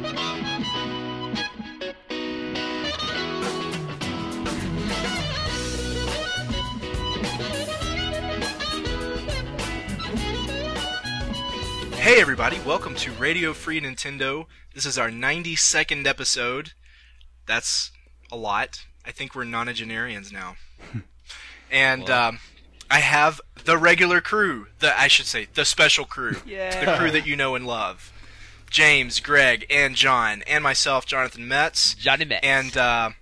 Hey everybody, welcome to Radio Free Nintendo. This is our 92nd episode. That's a lot. I think we're nonagenarians now. And I have the regular crew, the special crew. Yeah. The crew that you know and love. James, Greg, and John, and myself, Jonathan Metz. Johnny Metz. And,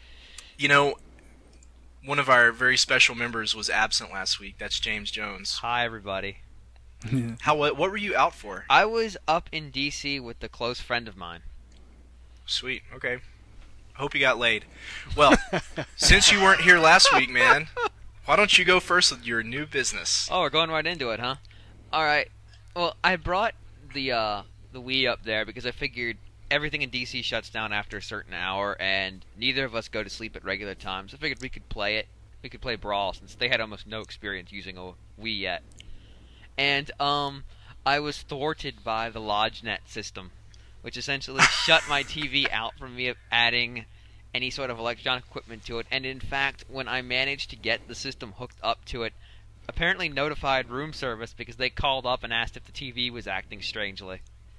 one of our very special members was absent last week. That's James Jones. Hi, everybody. What were you out for? I was up in D.C. with a close friend of mine. Sweet. Okay. Hope you got laid. Well, since you weren't here last week, man, why don't you go first with your new business? Oh, we're going right into it, huh? All right. Well, I brought the Wii up there because I figured everything in D.C. shuts down after a certain hour, and neither of us go to sleep at regular times. I figured we could play it. We could play Brawl, since they had almost no experience using a Wii yet. And I was thwarted by the LodgeNet system, which essentially shut my TV out from me adding any sort of electronic equipment to it. And in fact, when I managed to get the system hooked up to it, apparently notified room service because they called up and asked if the TV was acting strangely.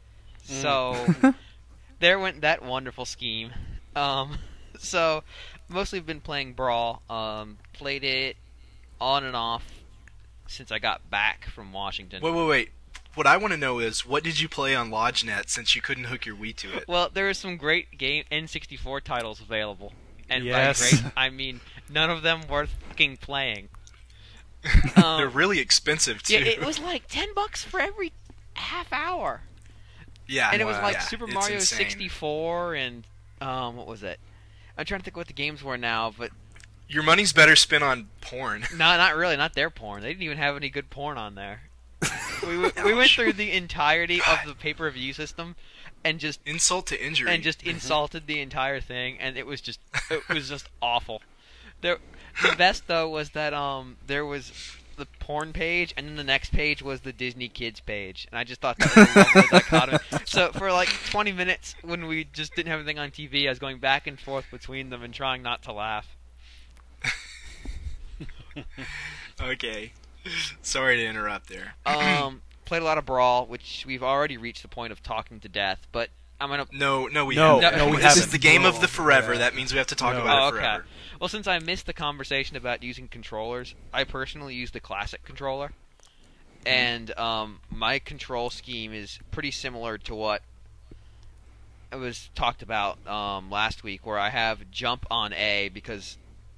So there went that wonderful scheme. So mostly been playing Brawl. Played it on and off since I got back from Washington. Wait. What I want to know is, what did you play on LodgeNet since you couldn't hook your Wii to it? Well, there are some great N64 titles available. And yes. by great, I mean none of them worth fucking playing. They're really expensive, too. Yeah, it was like $10 for every half hour. Yeah, and it was like yeah, Super it's Mario insane. 64 and, what was it? I'm trying to think what the games were now, but... Your money's better spent on porn. No, not really. Not their porn. They didn't even have any good porn on there. We went through the entirety of the pay-per-view system and just insult to injury and just insulted the entire thing, and it was just awful. The best though was that there was the porn page, and then the next page was the Disney Kids page, and I just thought that was a lovely dichotomy. So for like 20 minutes when we just didn't have anything on TV, I was going back and forth between them and trying not to laugh. Okay. Sorry to interrupt there. Played a lot of Brawl, which we've already reached the point of talking to death, but I'm gonna... No, we haven't. haven't. No, we this haven't. is the game of the forever. Yeah. That means we have to talk about it forever. Well, since I missed the conversation about using controllers, I personally use the classic controller. And my control scheme is pretty similar to what was talked about last week, where I have jump on A because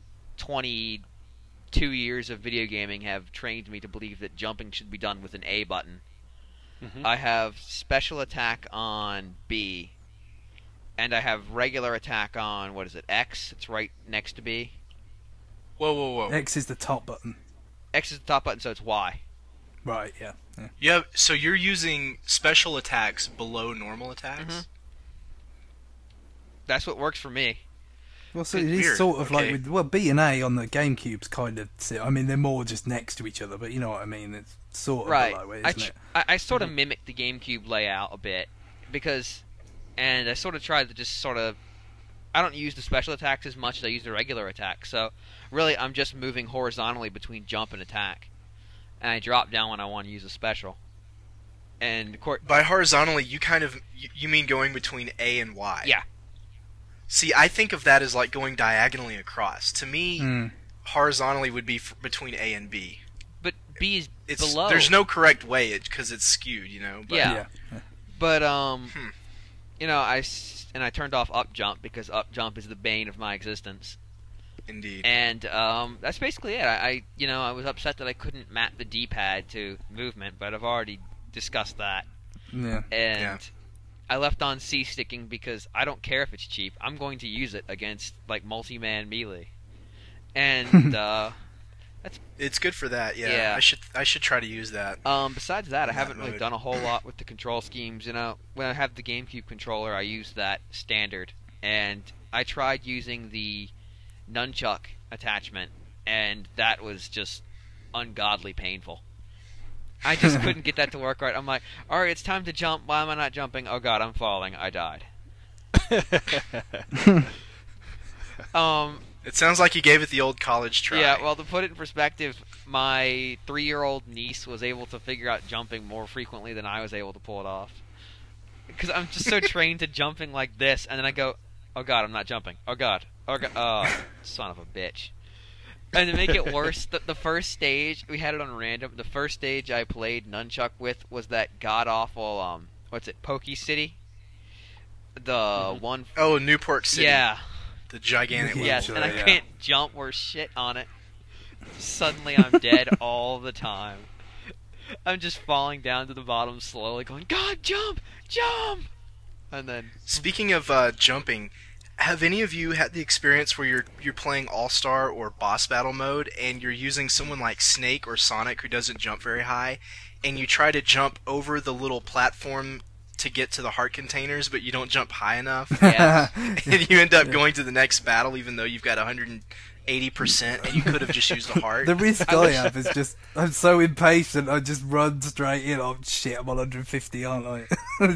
22 years of video gaming have trained me to believe that jumping should be done with an A button. Mm-hmm. I have special attack on B, and I have regular attack on, X? It's right next to B. Whoa. X is the top button. X is the top button, so it's Y. Right, yeah. Yeah, so you're using special attacks below normal attacks? Mm-hmm. That's what works for me. Well, so it Weird. is sort of Okay. like with B and A on the GameCube's kind of. I mean, they're more just next to each other, but you know what I mean. It's sort of Right. that way, I isn't it? I sort of mimicked the GameCube layout a bit and I sort of tried to just I don't use the special attacks as much as I use the regular attack. So really, I'm just moving horizontally between jump and attack, and I drop down when I want to use a special. And By horizontally, you mean going between A and Y? Yeah. See, I think of that as like going diagonally across. To me, horizontally would be between A and B. But B is below. There's no correct way because it's skewed, you know. But, Yeah. But you know, I turned off up jump because up jump is the bane of my existence. Indeed. And that's basically it. I was upset that I couldn't map the D-pad to movement, but I've already discussed that. Yeah. And Yeah. I left on C-sticking because I don't care if it's cheap. I'm going to use it against like multi-man melee. And it's good for that. Yeah. Yeah. I should try to use that. Besides that, I In haven't that really mode. done a whole lot with the control schemes. You know, when I have the GameCube controller, I use that standard. And I tried using the nunchuck attachment, and that was just ungodly painful. I just couldn't get that to work right. I'm like, alright, it's time to jump. Why am I not jumping? Oh god, I'm falling. I died. It sounds like you gave it the old college try. Yeah, well, to put it in perspective, my 3-year-old niece was able to figure out jumping more frequently than I was able to pull it off. Because I'm just so trained to jumping like this, and then I go, oh god, I'm not jumping. Oh god. Oh, son of a bitch. And to make it worse, the first stage, we had it on random, the first stage I played Nunchuck with was that god-awful, Pokey City? The one... Oh, Newport City. Yeah. The gigantic one. Yes, and I can't jump or shit on it. Suddenly I'm dead all the time. I'm just falling down to the bottom slowly, going, God, jump! Jump! And then... Speaking of jumping, have any of you had the experience where you're playing All-Star or Boss Battle mode, and you're using someone like Snake or Sonic who doesn't jump very high, and you try to jump over the little platform to get to the heart containers, but you don't jump high enough? Yeah. And you end up going to the next battle even though you've got 180% and you could have just used the heart? The risk I have is just, I'm so impatient, I just run straight in. Oh shit, I'm on 150, aren't I?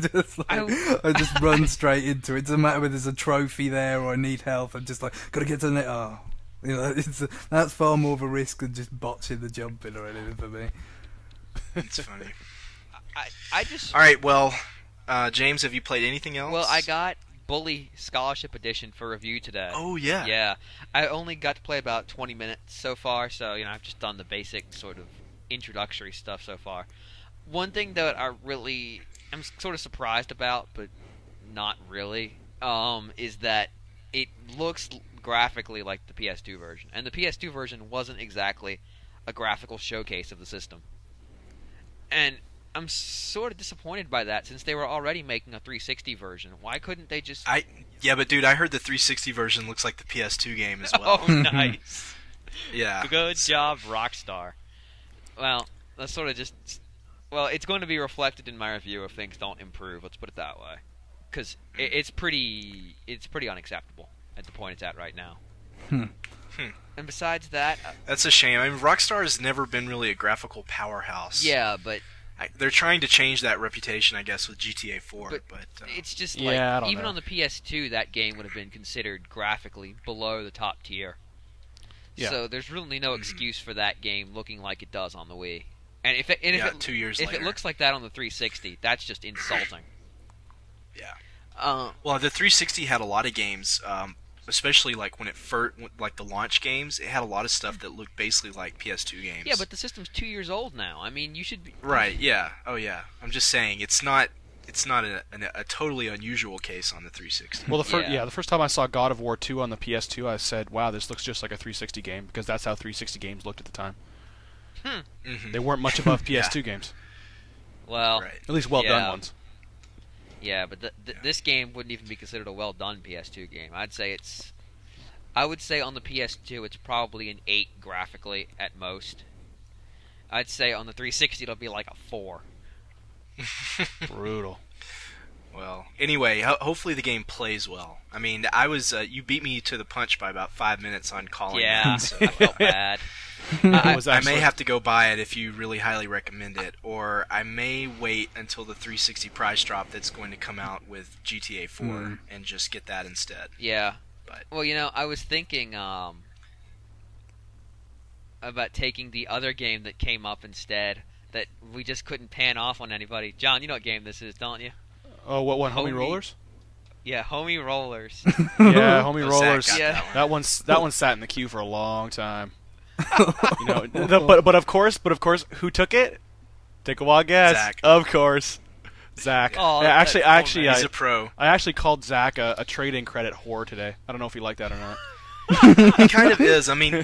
I just run straight into it. It doesn't matter whether there's a trophy there or I need help. I'm just like, gotta get to the net. Oh, you know, that's far more of a risk than just botching the jumping or anything for me. It's funny. I just... Alright, well, James, have you played anything else? Well, I got Bully Scholarship Edition for review today. Oh, yeah. Yeah. I only got to play about 20 minutes so far, so, I've just done the basic sort of introductory stuff so far. One thing that I'm sort of surprised about, but not really, is that it looks graphically like the PS2 version. And the PS2 version wasn't exactly a graphical showcase of the system. And I'm sort of disappointed by that, since they were already making a 360 version. Why couldn't they just... Yeah, but dude, I heard the 360 version looks like the PS2 game as well. Oh, nice. Yeah. Good job, Rockstar. Well, that's sort of just... Well, it's going to be reflected in my review if things don't improve, let's put it that way. Because it's pretty unacceptable at the point it's at right now. And besides that... That's a shame. I mean, Rockstar has never been really a graphical powerhouse. Yeah, but... They're trying to change that reputation, I guess, with GTA 4. But it's just even on the PS2, that game would have been considered graphically below the top tier. Yeah. So there's really no excuse for that game looking like it does on the Wii. And if it 2 years later. If it looks like that on the 360, that's just insulting. Yeah. Well, the 360 had a lot of games, especially like when it first, like the launch games. It had a lot of stuff that looked basically like PS2 games. Yeah, but the system's 2 years old now. I mean, you should be right. Yeah. Oh, yeah. I'm just saying it's not a totally unusual case on the 360. Well, the first time I saw God of War 2 on the PS2, I said, "Wow, this looks just like a 360 game," because that's how 360 games looked at the time. Mm-hmm. They weren't much above PS2 games. Well, right. At least well-done ones. Yeah, but this game wouldn't even be considered a well-done PS2 game. I would say on the PS2 it's probably an 8 graphically at most. I'd say on the 360 it'll be like a 4. Brutal. Well, anyway, hopefully the game plays well. I mean, you beat me to the punch by about 5 minutes on calling. Yeah, it, so. I felt bad. I may have to go buy it if you really highly recommend it, or I may wait until the 360 price drop that's going to come out with GTA 4 and just get that instead. Yeah. But well, I was thinking about taking the other game that came up instead that we just couldn't pan off on anybody. John, you know what game this is, don't you? Oh, what one? Homie Rollers? Yeah, Homie Rollers. Yeah, Homie Rollers. Yeah. That one sat in the queue for a long time. But of course, who took it? Take a wild guess. Zach. Of course, Zach. Oh, he's a pro. I actually called Zach a trade-in credit whore today. I don't know if he liked that or not. He kind of is. I mean,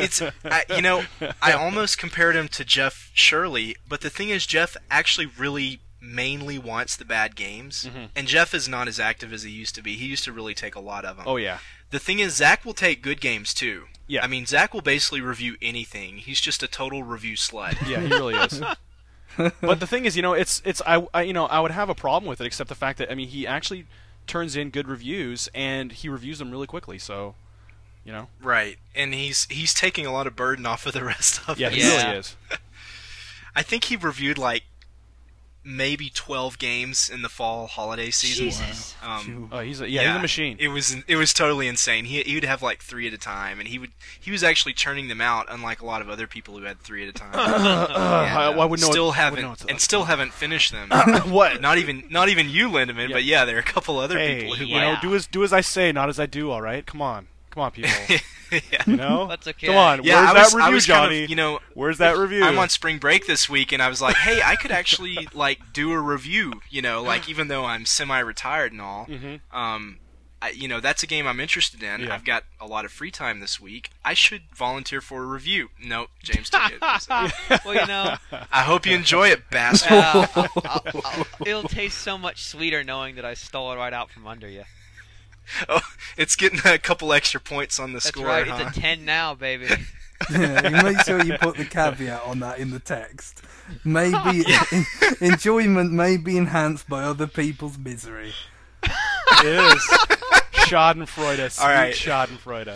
I almost compared him to Jeff Shirley, but the thing is, Jeff actually really mainly wants the bad games, and Jeff is not as active as he used to be. He used to really take a lot of them. Oh yeah. The thing is, Zach will take good games too. Yeah. I mean, Zach will basically review anything. He's just a total review slut. Yeah, he really is. But the thing is, I would have a problem with it, except the fact that he actually turns in good reviews and he reviews them really quickly. So, Right, and he's taking a lot of burden off of the rest of us. Yeah, he really is. I think he reviewed like maybe 12 games in the fall holiday season. Jesus. Oh, he's a machine. It was totally insane. He would have like 3 at a time, and he was actually churning them out, unlike a lot of other people who had 3 at a time. I would know. Still haven't finished them. What? Not even you, Lindemann. Yeah. But yeah, there are a couple other people who do as I say, not as I do. All right, come on, people. Yeah. You know, That's okay. Come on, Yeah, where's that I review, was Johnny? kind of, where's that review? I'm on spring break this week, and I was like, hey, I could actually like do a review. Like even though I'm semi-retired and all, that's a game I'm interested in. Yeah. I've got a lot of free time this week. I should volunteer for a review. Nope, James took it. So, Well, I hope you enjoy it, bastard. it'll taste so much sweeter knowing that I stole it right out from under you. Oh, it's getting a couple extra points on the That's score, right. huh? It's a 10 now, baby. Yeah, you make sure you put the caveat on that in the text. Maybe enjoyment may be enhanced by other people's misery. It is Schadenfreude. Sweet All right. Schadenfreude.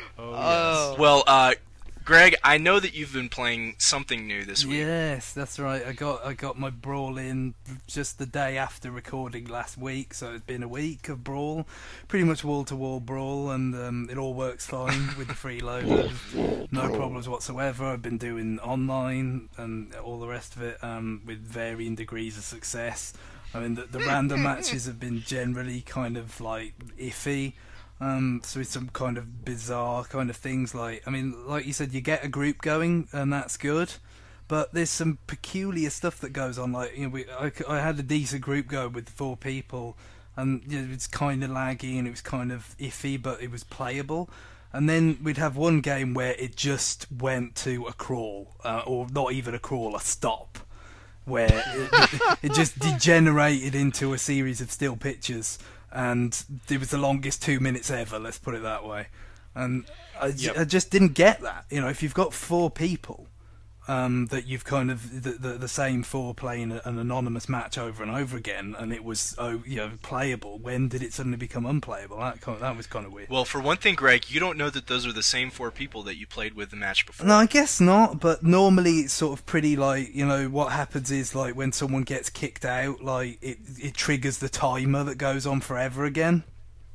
Oh. Well, Greg, I know that you've been playing something new this week. Yes, that's right. I got my Brawl in just the day after recording last week, so it's been a week of Brawl, pretty much wall-to-wall Brawl, and it all works fine with the freeloader. No problems whatsoever. I've been doing online and all the rest of it with varying degrees of success. I mean, the random matches have been generally kind of like iffy. So it's some kind of bizarre kind of things like you said, you get a group going and that's good, but there's some peculiar stuff that goes on. Like I had a decent group go with 4 people, and it's kind of laggy and it was kind of iffy, but it was playable. And then we'd have one game where it just went to a crawl, or not even a crawl, a stop, where it just degenerated into a series of still pictures. And it was the longest 2 minutes ever, let's put it that way. And I just didn't get that. If you've got 4 people that you've kind of the same 4 playing an anonymous match over and over again, and it was playable, when did it suddenly become unplayable? That was kind of weird. Well, for one thing, Greg, you don't know that those are the same 4 people that you played with the match before. No, I guess not, but normally it's sort of pretty what happens is when someone gets kicked out, it triggers the timer that goes on forever again.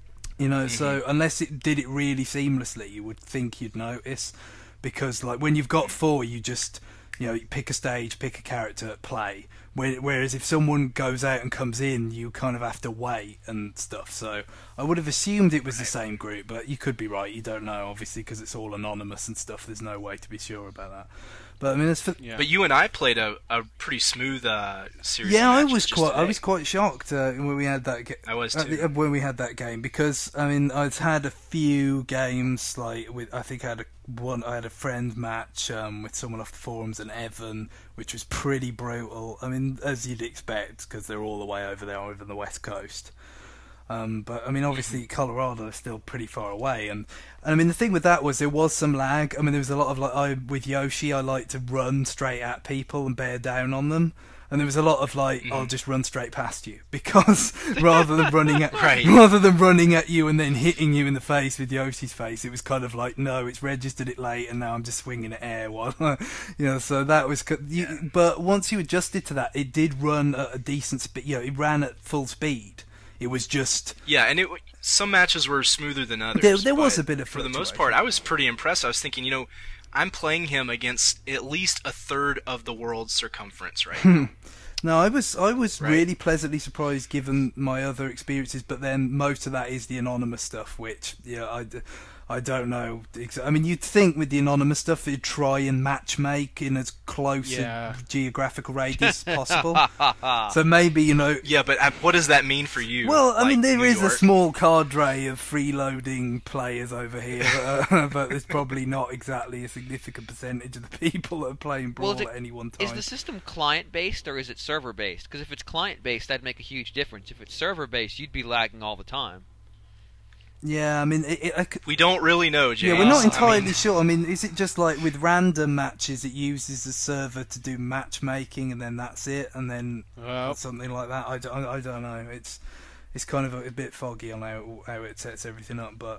So unless it did it really seamlessly, you would think you'd notice, because when you've got 4, you just you pick a stage, pick a character, play. Whereas if someone goes out and comes in, you kind of have to wait and stuff. So I would have assumed it was the same group, but you could be right. You don't know, obviously, because it's all anonymous and stuff. There's no way to be sure about that. But But you and I played a pretty smooth series. Yeah, of I matches was quite shocked when we had that. I was too. When we had that game, because I'd had a few games I think I had a friend match with someone off the forums and Evan, which was pretty brutal. As you'd expect, because they're all the way over there, over the West Coast. But obviously Colorado is still pretty far away, and the thing with that was there was some lag. There was a lot of with Yoshi, I like to run straight at people and bear down on them, and there was a lot of I'll just run straight past you, because rather than running at you and then hitting you in the face with Yoshi's face, it was kind of no, it's registered it late and now I'm just swinging at air while so that was but once you adjusted to that, it did run at a decent speed. It ran at full speed. It was just... Yeah, and some matches were smoother than others. There was a bit of... For the most part, I was pretty impressed. I was thinking, I'm playing him against at least a third of the world's circumference right now. No, I was Right. really pleasantly surprised given my other experiences, but then most of that is the anonymous stuff, which, I don't know. You'd think with the anonymous stuff, you'd try and matchmake in as close a geographical radius as possible. So maybe, Yeah, but what does that mean for you? Well, there New is a York? small cadre of freeloading players over here, but it's probably not exactly a significant percentage of the people that are playing Brawl at any one time. Is the system client-based or is it server-based? Because if it's client-based, that'd make a huge difference. If it's server-based, you'd be lagging all the time. Yeah, we don't really know, James. Yeah, we're not entirely sure. Is it just with random matches, it uses the server to do matchmaking and then that's it, and then something like that? I don't know. It's kind of a bit foggy on how it sets everything up, but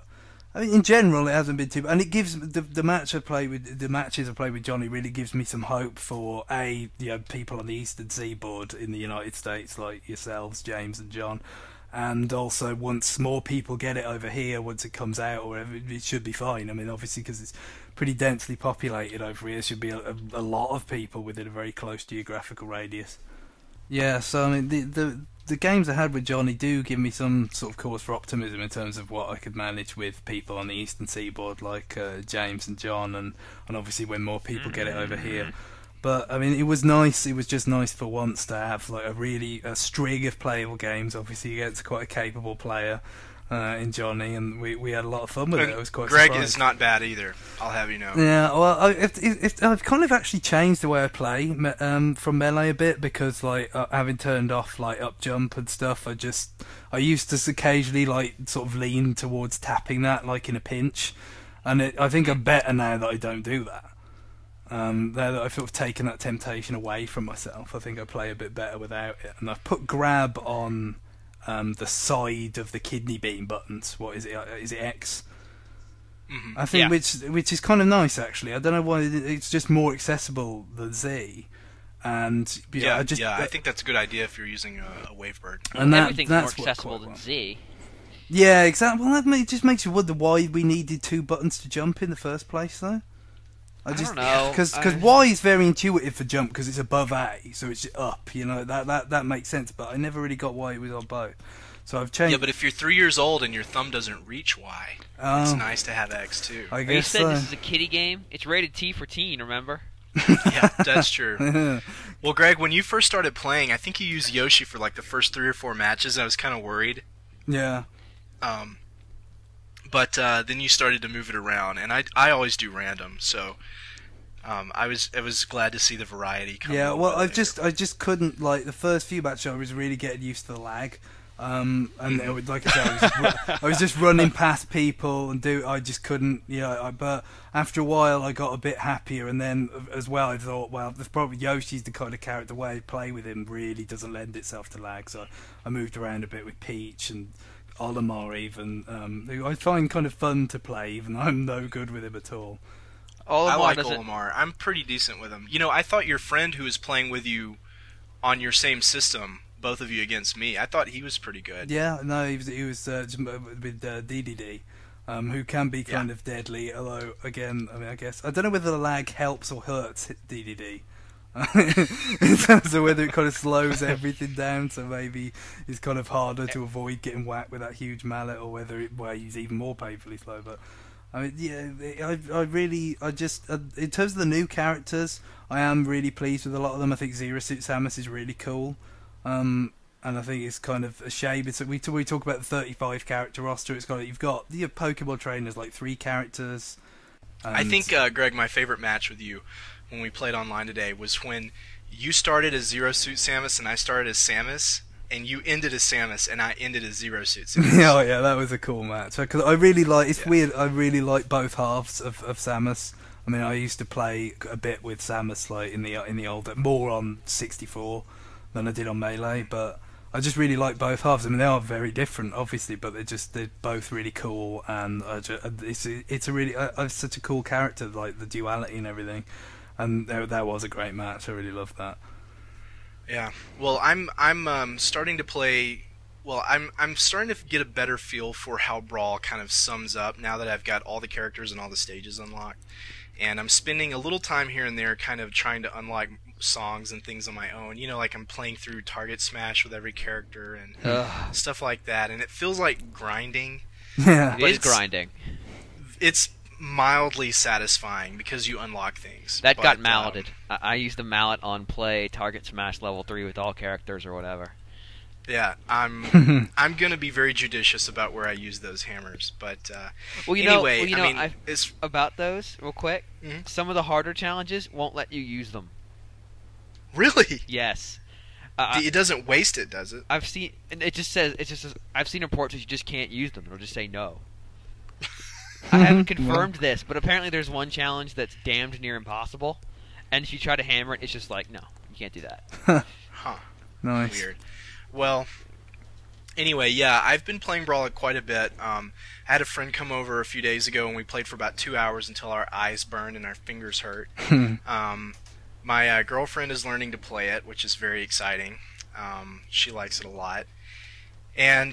I mean, in general, it hasn't been too, and it gives the matches I play with Johnny really gives me some hope for people on the Eastern Seaboard in the United States like yourselves, James and John, and also once more people get it over here, once it comes out or whatever, it should be fine. I mean, obviously because it's pretty densely populated over here, should be a lot of people within a very close geographical radius. Yeah, so I mean the games I had with Johnny do give me some sort of cause for optimism in terms of what I could manage with people on the Eastern Seaboard like James and John, and obviously when more people get it over here. But I mean, it was nice. It was just nice for once to have like a string of playable games. Obviously, against quite a capable player in Johnny, and we had a lot of fun with it. It was quite. Greg surprised. is not bad either. I'll have you know. Yeah, well, I've kind of actually changed the way I play from Melee a bit because like having turned off like up jump and stuff, I used to occasionally like sort of lean towards tapping that like in a pinch, and I think I'm better now that I don't do that. That I've sort of taken that temptation away from myself. I think I play a bit better without it, and I've put grab on the side of the kidney bean buttons. What is it? Is it X? Mm-hmm. I think which is kind of nice actually. I don't know why it's just more accessible than Z, and I think that's a good idea if you're using a Wavebird. And everything's more accessible than Z. Yeah, exactly. Well, that just makes you wonder why we needed two buttons to jump in the first place, though. I don't know. Because Y is very intuitive for jump because it's above A, so it's up. You know that makes sense. But I never really got why it was on both. So I've changed. Yeah, but if you're 3 years old and your thumb doesn't reach Y, it's nice to have X too. I guess you said this is a kiddie game. It's rated T for teen. Remember? Yeah, that's true. Well, Greg, when you first started playing, I think you used Yoshi for like the first 3 or 4 matches. I was kind of worried. Yeah. But then you started to move it around, and I always do random, so I was glad to see the variety come. Yeah, well, I just couldn't like the first few matches. I was really getting used to the lag, and it would, like I said, I was just running past people and I just couldn't. But after a while, I got a bit happier, and then as well, I thought, well, there's probably Yoshi's the kind of character where I play with him really doesn't lend itself to lag, so I moved around a bit with Peach and Olimar even, who I find kind of fun to play, even though I'm no good with him at all. I like Olimar. I'm pretty decent with him. I thought your friend who was playing with you on your same system, both of you against me, I thought he was pretty good. Yeah, no, he was with DDD, who can be kind of deadly, although, again, I mean, I guess, I don't know whether the lag helps or hurts DDD. In terms of whether it kind of slows everything down, so maybe it's kind of harder to avoid getting whacked with that huge mallet, or whether he's even more painfully slow. But I mean, yeah, I just in terms of the new characters, I am really pleased with a lot of them. I think Zero Suit Samus is really cool, and I think it's kind of a shame. We talk about the 35 character roster. It's got you've got the Pokemon trainers like 3 characters. I think Greg, my favorite match with you when we played online today was when you started as Zero Suit Samus and I started as Samus, and you ended as Samus and I ended as Zero Suit Samus. Yeah, that was a cool match. Because I really like. It's weird. I really like both halves of Samus. I mean, I used to play a bit with Samus like in the old, more on 64 than I did on Melee, but I just really like both halves. I mean, they are very different, obviously, but they're both really cool, and it's a really such a cool character, like the duality and everything. And that was a great match. I really loved that. Yeah. Well, I'm starting to play. Well, I'm starting to get a better feel for how Brawl kind of sums up now that I've got all the characters and all the stages unlocked, and I'm spending a little time here and there, kind of trying to unlock songs and things on my own. Like I'm playing through Target Smash with every character and stuff like that, and it feels like grinding. Yeah, it is grinding. It's mildly satisfying because you unlock things. That got malleted. I used the mallet on play Target Smash level 3 with all characters or whatever. Yeah, I'm gonna be very judicious about where I use those hammers, but anyway, I mean, about those real quick. Mm-hmm. Some of the harder challenges won't let you use them. Really? Yes. It doesn't waste it, does it? I've seen. It just says. I've seen reports that you just can't use them. It'll just say no. I haven't confirmed this, but apparently there's one challenge that's damned near impossible, and if you try to hammer it, it's just like, no, you can't do that. Huh. Nice. Weird. Well, Anyway, yeah, I've been playing Brawl quite a bit. I had a friend come over a few days ago, and we played for about 2 hours until our eyes burned and our fingers hurt. My girlfriend is learning to play it, which is very exciting. She likes it a lot. And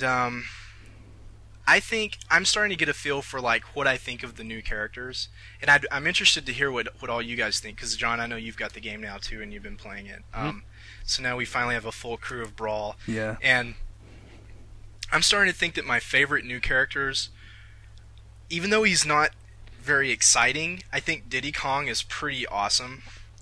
I think I'm starting to get a feel for like what I think of the new characters. And I'm interested to hear what all you guys think, because, John, I know you've got the game now, too, and you've been playing it. So now we finally have a full crew of Brawl. Yeah. And I'm starting to think that my favorite new characters, even though he's not very exciting, I think Diddy Kong is pretty awesome.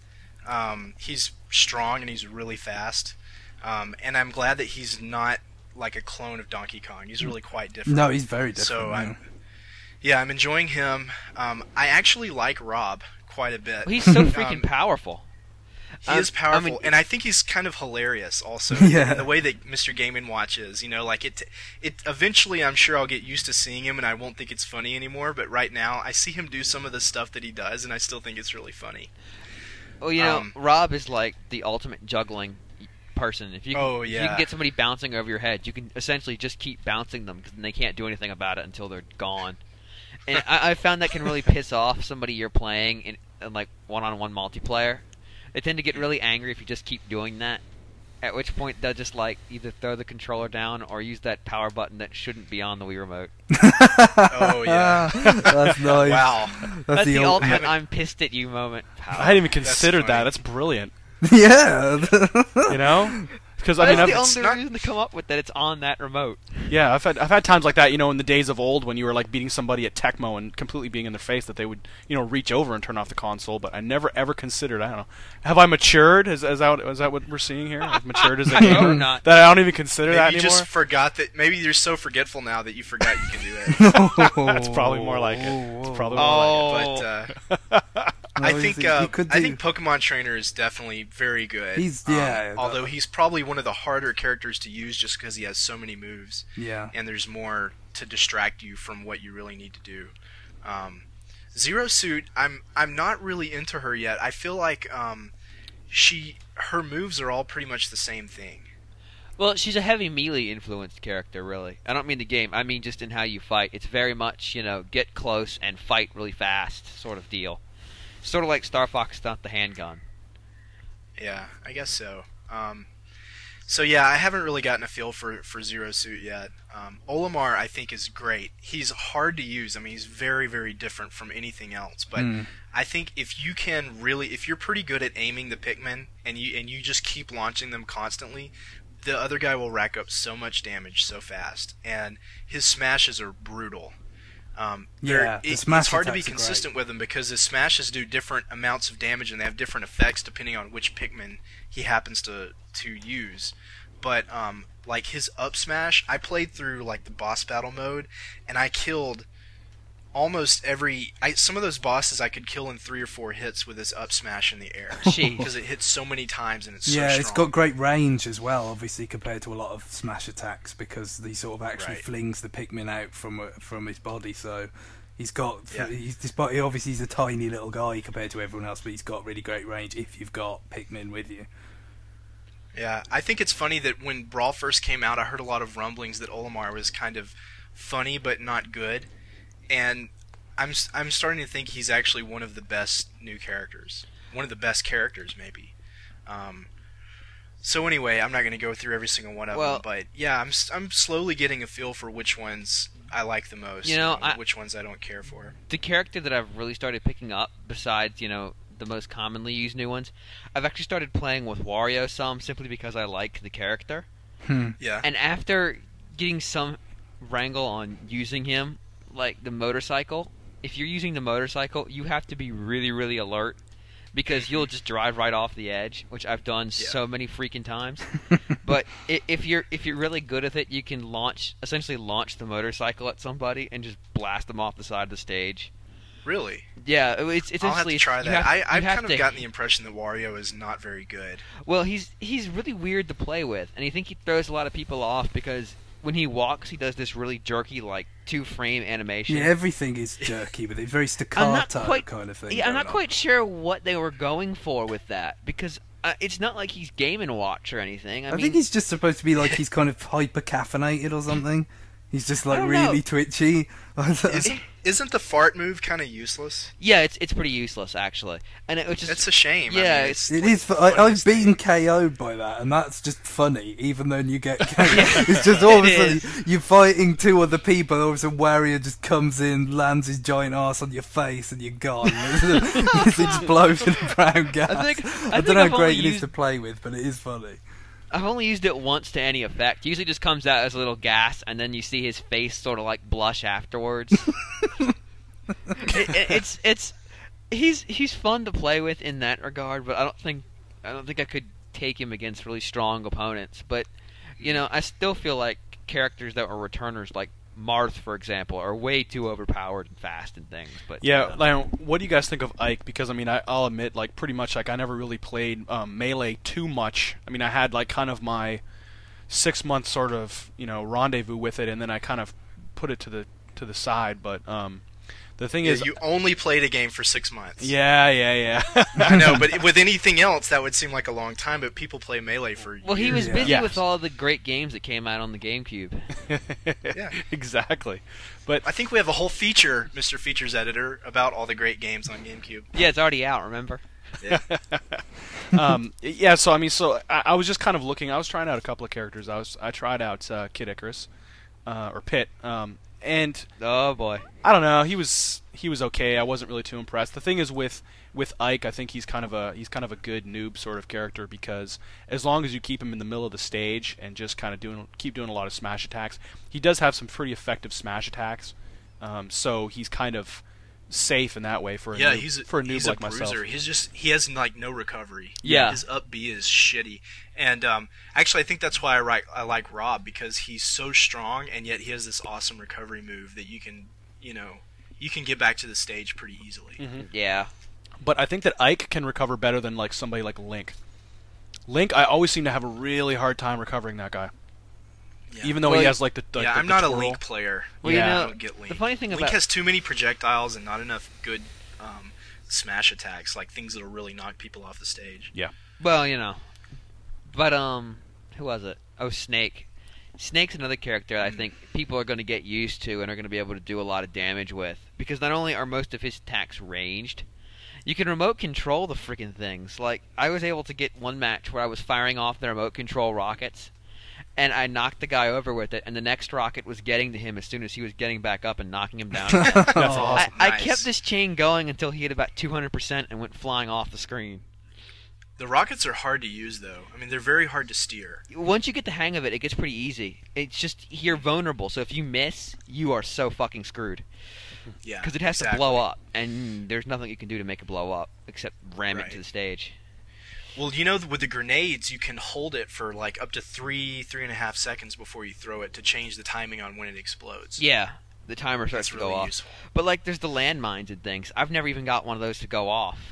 He's strong and he's really fast. And I'm glad that he's not like a clone of Donkey Kong. He's really quite different. No, he's very different. So I'm enjoying him. I actually like Rob quite a bit. Well, he's so freaking powerful. He is powerful, and I think he's kind of hilarious also. Yeah. In the way that Mr. Game & Watch is, you know, like it eventually I'm sure I'll get used to seeing him and I won't think it's funny anymore, but right now I see him do some of the stuff that he does and I still think it's really funny. Well, you know, Rob is like the ultimate juggling person. If you can, if you can get somebody bouncing over your head, you can essentially just keep bouncing them because they can't do anything about it until they're gone. And I found that can really piss off somebody you're playing in like one-on-one multiplayer. They tend to get really angry if you just keep doing that, at which point they'll just like either throw the controller down or use that power button that shouldn't be on the Wii Remote. Oh, yeah. That's nice. Wow. That's the ultimate I'm pissed at you moment. I hadn't even considered that. That's brilliant. Yeah. You know? Because I mean, that's the only reason to come up with that it's on that remote. Yeah, I've had times like that, you know, in the days of old when you were like beating somebody at Tecmo and completely being in their face that they would, you know, reach over and turn off the console. But I never ever considered. I don't know. Have I matured? Is that what we're seeing here? I've matured as a gamer. Not. That I don't even consider maybe that you anymore. just forgot that. Maybe you're so forgetful now that you forgot you can do that. That's probably more like it. It's probably more like it. But I think Pokemon Trainer is definitely very good. Although he's probably one of the harder characters to use just because he has so many moves. Yeah. And there's more to distract you from what you really need to do. Zero Suit, I'm not really into her yet. I feel like her moves are all pretty much the same thing. Well, she's a heavy melee influenced character, really. I don't mean the game. I mean just in how you fight. It's very much, you know, get close and fight really fast sort of deal. Sort of like Star Fox Stunt the handgun. Yeah, I guess so. So yeah, I haven't really gotten a feel for Zero Suit yet. Olimar, I think, is great. He's hard to use. I mean, he's very, very different from anything else. But I think if you're pretty good at aiming the Pikmin and you just keep launching them constantly, the other guy will rack up so much damage so fast. And his smashes are brutal. It's hard to be consistent with him because his smashes do different amounts of damage and they have different effects depending on which Pikmin he happens to use. But like his up smash, I played through like the boss battle mode and I killed almost some of those bosses I could kill in 3 or 4 hits with his up smash in the air because it hits so many times and it's so strong. Yeah, it's got great range as well, obviously compared to a lot of smash attacks because he sort of actually flings the Pikmin out from his body. So he's he's a tiny little guy compared to everyone else, but he's got really great range if you've got Pikmin with you. Yeah, I think it's funny that when Brawl first came out, I heard a lot of rumblings that Olimar was kind of funny but not good. And I'm starting to think he's actually one of the best new characters. One of the best characters, maybe. So anyway, I'm not going to go through every single one of them, but yeah, I'm slowly getting a feel for which ones I like the most, and which ones I don't care for. The character that I've really started picking up, besides, you know, the most commonly used new ones, I've actually started playing with Wario some, simply because I like the character. Yeah. And after getting some wrangle on using him, like the motorcycle, if you're using the motorcycle, you have to be really, really alert because you'll just drive right off the edge, which I've done so many freaking times. But if you're really good at it, you can essentially launch the motorcycle at somebody and just blast them off the side of the stage. Really? Yeah, it's I'll have to try that. I've kind of gotten the the impression that Wario is not very good. Well, he's really weird to play with, and I think he throws a lot of people off because when he walks, he does this really jerky, like, 2-frame animation. Yeah, everything is jerky with it. Very staccato kind of thing. Yeah, I'm not quite sure what they were going for with that, because it's not like he's Game & Watch or anything. I mean, think he's just supposed to be like he's kind of hyper caffeinated or something. He's just like I don't really know. twitchy. Isn't the fart move kind of useless? yeah, it's pretty useless actually, and it was just It's a shame. I Yeah, mean, it's- It like is. the I've funniest been thing. KO'd by that, and that's just funny. Even though you get KO'd, it's just all of a It sudden you're fighting two other people. All of a sudden, Warrior just comes in, lands his giant ass on your face, and you're gone. It's an explosion of brown gas. I don't think know I've how great only it is used- to play with, but it is funny. I've only used it once to any effect. Usually just comes out as a little gas, and then you see his face sort of like blush afterwards. He's fun to play with in that regard, but I don't think I could take him against really strong opponents. But I still feel like characters that were returners, like Marth, for example, are way too overpowered and fast and things. But Yeah, like, what do you guys think of Ike? Because I mean, I'll admit, like, pretty much, like, I never really played Melee too much. I mean, I had like kind of my 6-month sort of rendezvous with it, and then I kind of put it to the side. But the thing is, you only played a game for 6 months. yeah. I know, but with anything else, that would seem like a long time. But people play Melee for well, he was years. busy Yes. with all the great games that came out on the GameCube. Yeah. Exactly. But I think we have a whole feature, Mr. Features Editor, about all the great games on GameCube. Yeah, it's already out. Remember? Yeah. yeah, so I mean, I was just kind of looking. I was trying out a couple of characters. I tried out Kid Icarus, or Pit, and Oh boy. I don't know. He was okay. I wasn't really too impressed. The thing is with Ike, I think he's kind of a good noob sort of character, because as long as you keep him in the middle of the stage and just kind of keep doing a lot of smash attacks, he does have some pretty effective smash attacks. So he's kind of safe in that way for a noob, He's for a noob he's like a bruiser. myself. He has like no recovery. Yeah. His up B is shitty. And actually, I think that's why I like Rob, because he's so strong, and yet he has this awesome recovery move that you can get back to the stage pretty easily. Mm-hmm. Yeah. But I think that Ike can recover better than like somebody like Link. Link, I always seem to have a really hard time recovering that guy, Yeah. even though Well, he has like the I'm the not a twirl. Link player. Well, Yeah. I don't get Link. the funny thing Link about has too many projectiles and not enough good smash attacks, like things that'll really knock people off the stage. well, but who was it? Oh, Snake. Snake's another character I think people are going to get used to and are going to be able to do a lot of damage with, because not only are most of his attacks ranged, you can remote control the freaking things. Like, I was able to get one match where I was firing off the remote control rockets, and I knocked the guy over with it, and the next rocket was getting to him as soon as he was getting back up and knocking him down. That's awesome. I Nice. kept this chain going until he hit about 200% and went flying off the screen. The rockets are hard to use, though. I mean, they're very hard to steer. Once you get the hang of it, it gets pretty easy. It's just, you're vulnerable, so if you miss, you are so fucking screwed. Yeah, Because it has exactly. to blow up, and there's nothing you can do to make it blow up, except ram it Right. to the stage. Well, with the grenades, you can hold it for like up to 3.5 seconds before you throw it to change the timing on when it explodes. Yeah, the timer starts That's to really go off. useful. But, like, there's the landmines and things. I've never even got one of those to go off.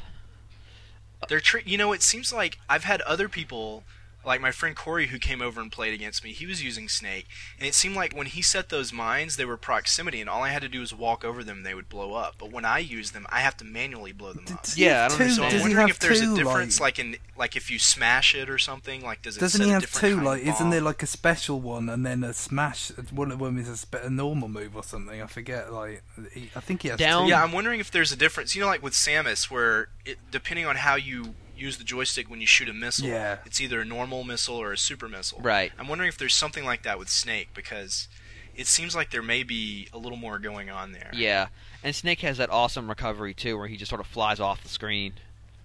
They're it seems like I've had other people, like my friend Corey, who came over and played against me. He was using Snake, and it seemed like when he set those mines, they were proximity, and all I had to do was walk over them, and they would blow up. But when I use them, I have to manually blow them up. Does he Yeah, have I don't two- understand. So I'm Does he wondering have if there's two, a difference, like, like if you smash it or something. Like, does it doesn't set he a have different two? kind Like, of isn't there bomb? like a special one and then a smash? One of them is a normal move or something. I forget. Like, I think he has Down- two. Yeah, I'm wondering if there's a difference. Like with Samus, where depending on how you use the joystick when you shoot a missile, Yeah. it's either a normal missile or a super missile. Right. I'm wondering if there's something like that with Snake, because it seems like there may be a little more going on there. Yeah, and Snake has that awesome recovery, too, where he just sort of flies off the screen.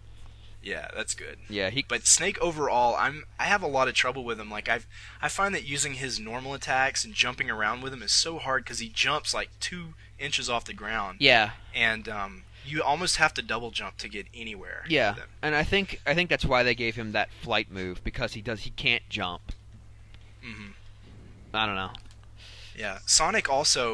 Yeah, that's good. Yeah, But Snake overall, I have a lot of trouble with him. Like I find that using his normal attacks and jumping around with him is so hard, because he jumps like 2 inches off the ground. Yeah, And you almost have to double jump to get anywhere. yeah, with him. and I think that's why they gave him that flight move, because he can't jump. Mhm. I don't know. Yeah, Sonic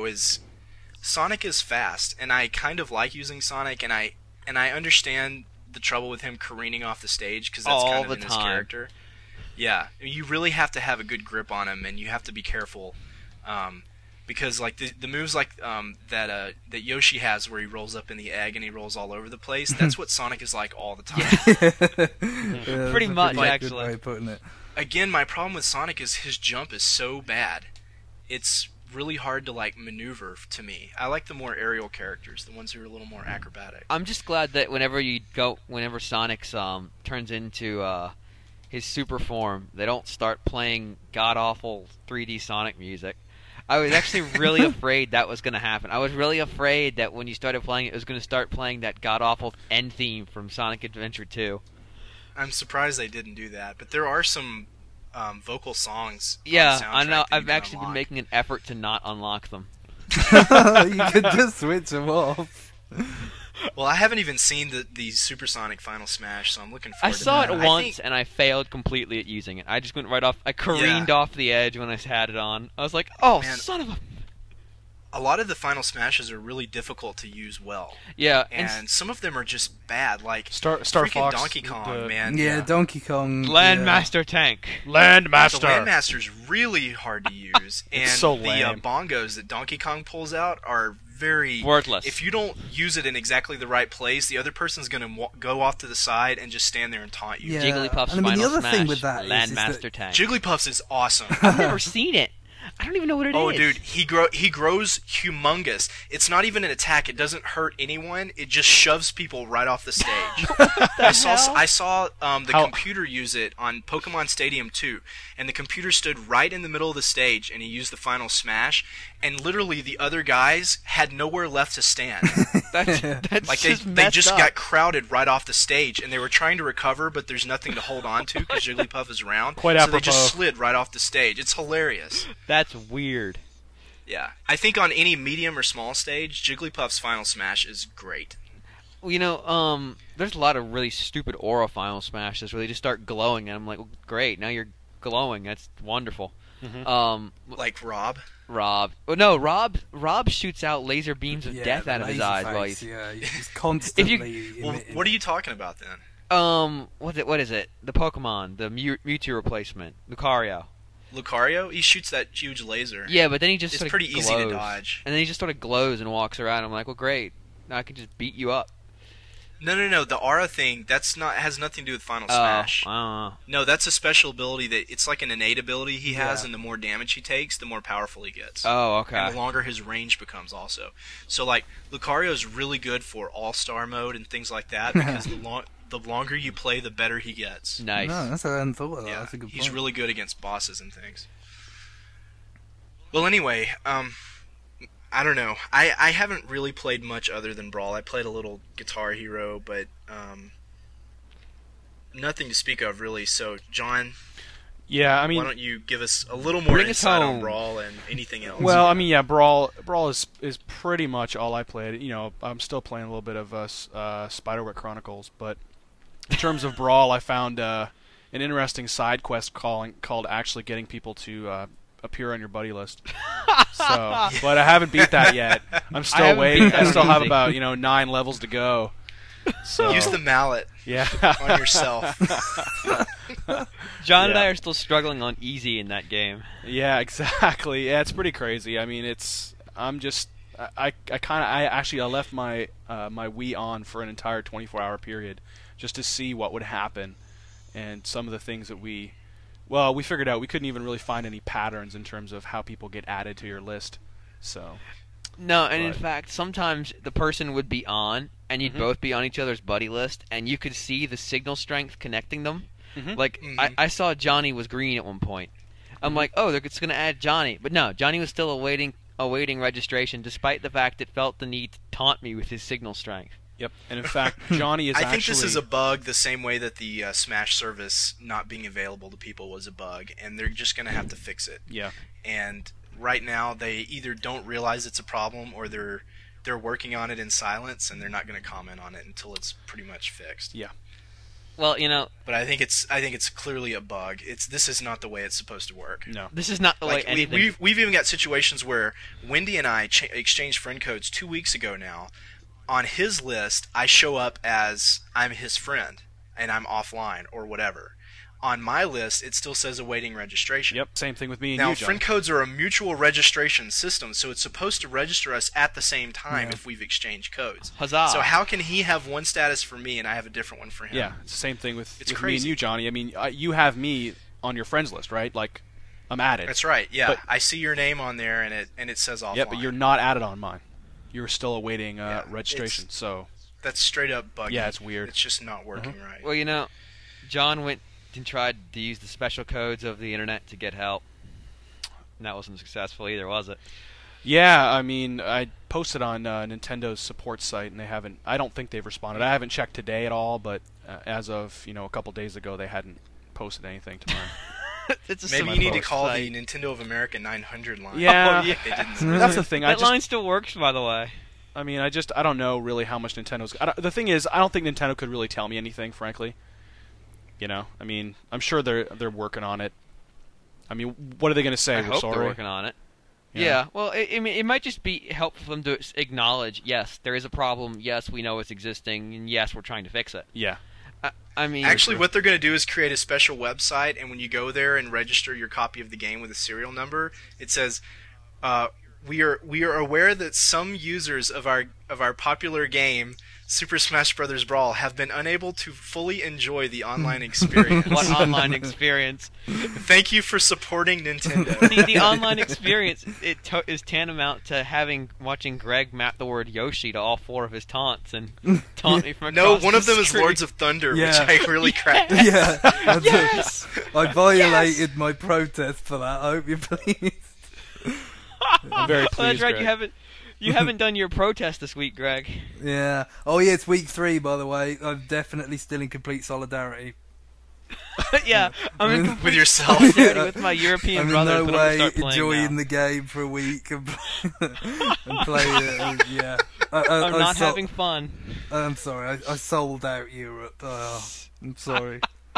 is fast, and I kind of like using Sonic, and I understand the trouble with him careening off the stage, because that's All kind of the in his time. character. Yeah, you really have to have a good grip on him, and you have to be careful. because like the moves like that Yoshi has where he rolls up in the egg and he rolls all over the place. That's what Sonic is like all the time. Yeah, Pretty that's a much, good actually. way of putting it. Again, my problem with Sonic is his jump is so bad. It's really hard to like maneuver to me. I like the more aerial characters, the ones who are a little more acrobatic. I'm just glad that whenever Sonic's turns into his super form, they don't start playing god awful 3D Sonic music. I was actually really afraid that was going to happen. I was really afraid that when you started playing it was going to start playing that god awful end theme from Sonic Adventure 2. I'm surprised they didn't do that, but there are some vocal songs. Yeah, on the I know. soundtrack that you I've can actually been unlock. making an effort to not unlock them. You could just switch them off. Well, I haven't even seen the Supersonic Final Smash, so I'm looking forward I to saw that. it I once think- and I failed completely at using it. I just went right off. I careened off the edge when I had it on. I was like, "Oh, Man. son of a!" a lot of the Final Smashes are really difficult to use well, Yeah, and some of them are just bad. Like Star freaking Fox, Donkey Kong, the- man. Yeah, Donkey Kong. Landmaster Tank. The Landmaster. Landmaster's really hard to use, and so the lame. bongos that Donkey Kong pulls out are very Worthless. If you don't use it in exactly the right place, the other person's going to go off to the side and just stand there and taunt you. Yeah. Jigglypuff's and I mean, the Final other Smash. thing with that is Landmaster that Tank. Jigglypuffs is awesome. I've never seen it. I don't even know what it is. Oh, dude, he grows humongous. It's not even an attack. It doesn't hurt anyone. It just shoves people right off the stage. I saw the How- computer use it on Pokemon Stadium 2, and the computer stood right in the middle of the stage, and he used the Final Smash, and literally the other guys had nowhere left to stand. That's Like just they messed just up. got crowded right off the stage, and they were trying to recover, but there's nothing to hold on to because Jigglypuff is around. Quite so apropos. they just slid right off the stage. It's hilarious. That's weird. Yeah, I think on any medium or small stage, Jigglypuff's Final Smash is great. Well, you know, there's a lot of really stupid Aura Final Smashes where they just start glowing, and I'm like, well, great, now you're glowing. That's wonderful. Like Rob. Rob. Oh, no, Rob shoots out laser beams of yeah, death the out of his laser eyes face, while he's. yeah, he's constantly. Well, emitting what are it. you talking about then? What is it? The Pokemon, the Mewtwo replacement, Lucario. Lucario? He shoots that huge laser. Yeah, but then he just It's sort of pretty easy to glows. dodge. And then he just sort of glows and walks around. I'm like, well, great. Now I can just beat you up. No. The aura thing, has nothing to do with Final Smash. I don't know. No, that's a special ability that it's like an innate ability he has, Yeah. and the more damage he takes, the more powerful he gets. Oh, okay. And the longer his range becomes also. So like Lucario's really good for all-star mode and things like that because the longer you play, the better he gets. Nice. No, that's I hadn't thought of that. Yeah, That's a good he's point. really good against bosses and things. Well, anyway, I don't know. I haven't really played much other than Brawl. I played a little Guitar Hero, but nothing to speak of really. So, John, Yeah, I why mean, don't you give us a little more Bring us insight on home. Brawl and anything else? well, I mean, yeah, Brawl is pretty much all I played. You know, I'm still playing a little bit of Spiderwick Chronicles, but in terms of Brawl, I found an interesting side quest called actually getting people to appear on your buddy list. So, but I haven't beat that yet. I'm still haven't waiting. beat that I still have easy. about 9 levels to go. So Use the mallet yeah. on yourself. John and Yeah. I are still struggling on easy in that game. Yeah, exactly. Yeah, it's pretty crazy. I mean, I actually left my my Wii on for an entire 24-hour period just to see what would happen, and some of the things that we figured out we couldn't even really find any patterns in terms of how people get added to your list. So No, and in But- fact, sometimes the person would be on, and you'd Mhm. both be on each other's buddy list, and you could see the signal strength connecting them. Mhm. Like, Mhm. I saw Johnny was green at one point. I'm like, oh, they're just going to add Johnny. But no, Johnny was still awaiting registration, despite the fact it felt the need to taunt me with his signal strength. yep. And in fact, Johnny is I actually. think this is a bug the same way that the Smash service not being available to people was a bug, and they're just going to have to fix it. Yeah. And right now they either don't realize it's a problem or they're working on it in silence and they're not going to comment on it until it's pretty much fixed. Yeah. Well, But I think it's clearly a bug. This is not the way it's supposed to work. No. this is not the way Like anything... we've even got situations where Wendy and I exchanged friend codes 2 weeks ago now. On his list, I show up as I'm his friend and I'm offline or whatever. on my list, it still says awaiting registration. Yep, same thing with me and Now, you, John. friend codes are a mutual registration system, so it's supposed to register us at the same time if we've exchanged codes. Huzzah. So how can he have one status for me and I have a different one for him? Yeah, it's the same thing with me and crazy. you, Johnny. I mean, you have me on your friends list, right? Like, I'm added. That's right. Yeah, But- I see your name on there, and it says offline. Yeah, but you're not added on mine. You're still awaiting Yeah, registration. So That's straight up buggy. Yeah, it's weird. It's just not working right. Well, John went and tried to use the special codes of the internet to get help. And that wasn't successful either, was it? yeah, I mean, I posted on Nintendo's support site, and they haven't. I don't think they've responded. I haven't checked today at all, but as of a couple days ago, they hadn't posted anything to mine. It's a Maybe you support need to call site. the Nintendo of America 900 line. Yeah. Oh, yeah. They didn't. That's the thing. That line still works, by the way. I mean, I don't know really how much Nintendo's. The thing is, I don't think Nintendo could really tell me anything, frankly. I mean, I'm sure they're working on it. I mean, what are they going to say? I We're hope sorry. they're working on it. Yeah. Yeah. Well, I mean, it might just be helpful for them to acknowledge, yes, there is a problem. Yes, we know it's existing, and yes, we're trying to fix it. Yeah. I mean, Actually, what they're going to do is create a special website, and when you go there and register your copy of the game with a serial number, it says, "We are aware that some users of our popular game, Super Smash Bros. Brawl, have been unable to fully enjoy the online experience. what online experience? Thank you for supporting Nintendo." The online experience is tantamount to watching Greg map the word Yoshi to all 4 of his taunts and taunt me from No, across one the of them is screen. Lords of Thunder, Yeah. which I really cracked. Yeah, that's Yes! I violated my protest for that. I hope you're pleased. I'm very Oh, pleased. that's right. Greg. You haven't done your protest this week, Greg. Yeah. Oh yeah, it's week 3, by the way. I'm definitely still in complete solidarity. Yeah, I'm in complete With yourself. solidarity with my European I'm in brothers, no but I'm gonna way start playing enjoying now. the game for a week and play it. Yeah. I'm not so- having fun. I'm sorry. I sold out Europe. Oh, I'm sorry.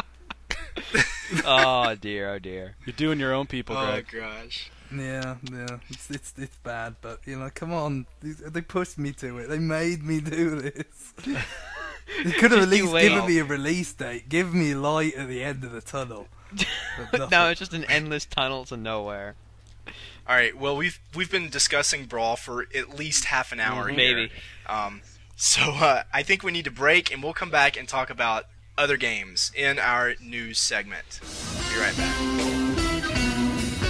Oh dear, oh dear. You're doing your own people, Oh Greg. gosh. Yeah. It's bad, but come on. They pushed me to it. They made me do this. You could have at Just you least wait. given me a release date. Give me light at the end of the tunnel. But No, nothing. it's just an endless tunnel to nowhere. All right. Well, we've been discussing Brawl for at least half an hour. here. Maybe. So I think we need to break, and we'll come back and talk about other games in our news segment. Be right back.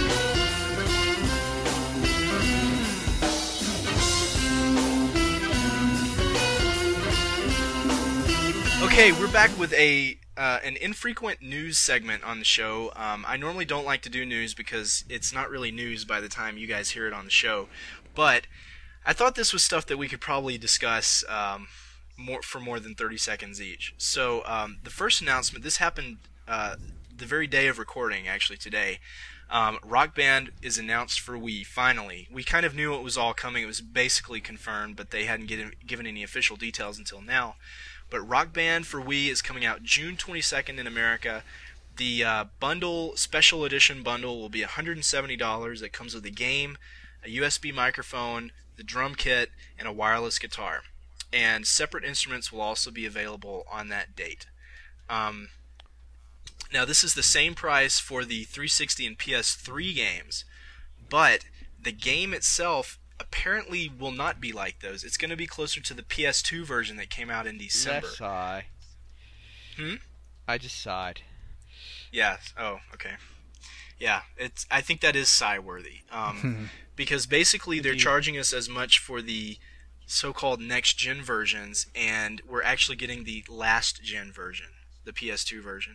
Okay, we're back with an infrequent news segment on the show. I normally don't like to do news because it's not really news by the time you guys hear it on the show, but I thought this was stuff that we could probably discuss for more than 30 seconds each. So the first announcement, this happened the very day of recording, actually today. Rock Band is announced for Wii, finally. We kind of knew it was all coming. It was basically confirmed, but they hadn't given any official details until now. But Rock Band for Wii is coming out June 22nd in America. The special edition bundle will be $170. It comes with a game, a USB microphone, the drum kit, and a wireless guitar. And separate instruments will also be available on that date. Now, this is the same price for the 360 and PS3 games, but the game itself apparently will not be like those. It's going to be closer to the PS2 version that came out in December. Let's sigh. I just sighed. Yeah. Oh, okay. Yeah, I think that is sigh-worthy. Because basically they're charging us as much for the so-called next-gen versions, and we're actually getting the last-gen version, the PS2 version.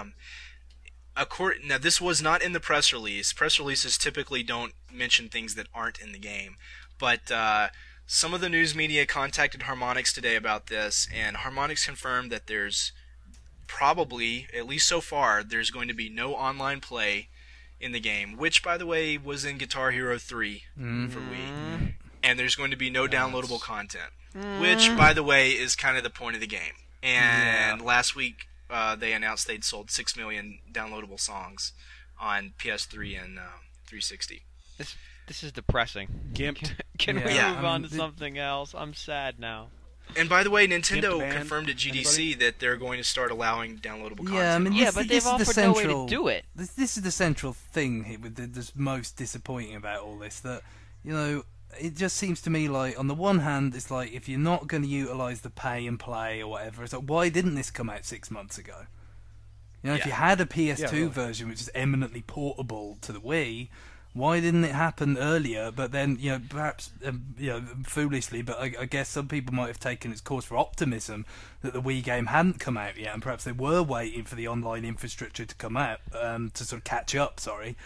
Now, this was not in the press release. Press releases typically don't mention things that aren't in the game. But some of the news media contacted Harmonix today about this, and Harmonix confirmed that there's probably, at least so far, there's going to be no online play in the game, which, by the way, was in Guitar Hero 3 for Wii. And there's going to be no downloadable content, which, by the way, is kind of the point of the game. And last week, they announced they'd sold 6 million downloadable songs on PS3 and 360. This is depressing. Gimped. Can we Yeah, move I on mean, to something else? I'm sad now. And by the way, Nintendo Band? confirmed at GDC that they're going to start allowing downloadable content. Yeah, I mean, Yeah, this, but this they've is the offered no way central, to do it. This is the central thing here with that's most disappointing about all this. That, you know, it just seems to me like, on the one hand, it's like, if you're not going to utilise the pay and play or whatever, it's like, why didn't this come out 6 months ago? You know, if you had a PS2 really. version which is eminently portable to the Wii, why didn't it happen earlier? But then, you know, perhaps, you know, foolishly, but I guess some people might have taken its course for optimism that the Wii game hadn't come out yet, and perhaps they were waiting for the online infrastructure to come out, to sort of catch up,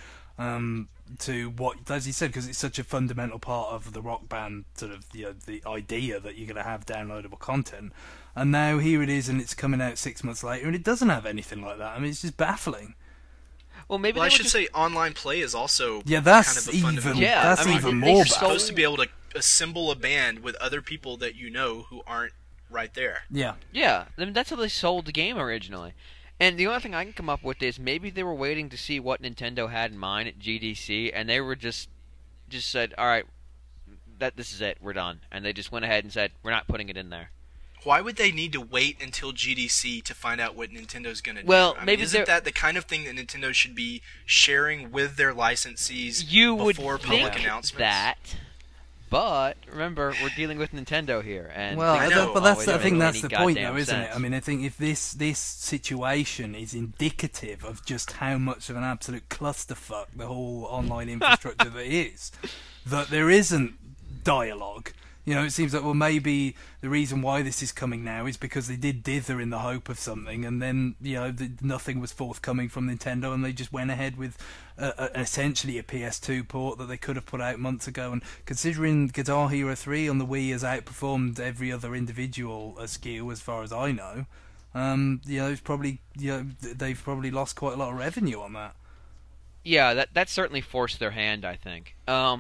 to what, as you said, because it's such a fundamental part of the Rock Band sort of, you know, the idea that you're going to have downloadable content. And now here it is, and it's coming out 6 months later, and it doesn't have anything like that. I mean, it's just baffling. Well, maybe Well, I they would should just... say online play is also Yeah, that's kind of a even fundamental. Yeah, that's I mean, even they more You're sold- bad. supposed to be able to assemble a band with other people that you know who aren't right there. Yeah. Yeah, I mean, that's how they sold the game originally. And the only thing I can come up with is maybe they were waiting to see what Nintendo had in mind at GDC, and they were just said, "All right, this is it, we're done," and they just went ahead and said, "We're not putting it in there." Why would they need to wait until GDC to find out what Nintendo's going to Well, do? I mean, maybe isn't they're- that the kind of thing that Nintendo should be sharing with their licensees You would before think public announcements? that, but remember, we're dealing with Nintendo here, and Well, I things know. don't but that's always I make think that's any the point, goddamn though, isn't sense. it? I mean, I think if this situation is indicative of just how much of an absolute clusterfuck the whole online infrastructure that is, that there isn't dialogue. You know, it seems like, well, maybe the reason why this is coming now is because they did dither in the hope of something, and then, you know, nothing was forthcoming from Nintendo, and they just went ahead with essentially a PS2 port that they could have put out months ago. And considering Guitar Hero 3 on the Wii has outperformed every other individual SKU, as far as I know, you know, it's probably, you know, they've probably lost quite a lot of revenue on that. Yeah, that certainly forced their hand, I think.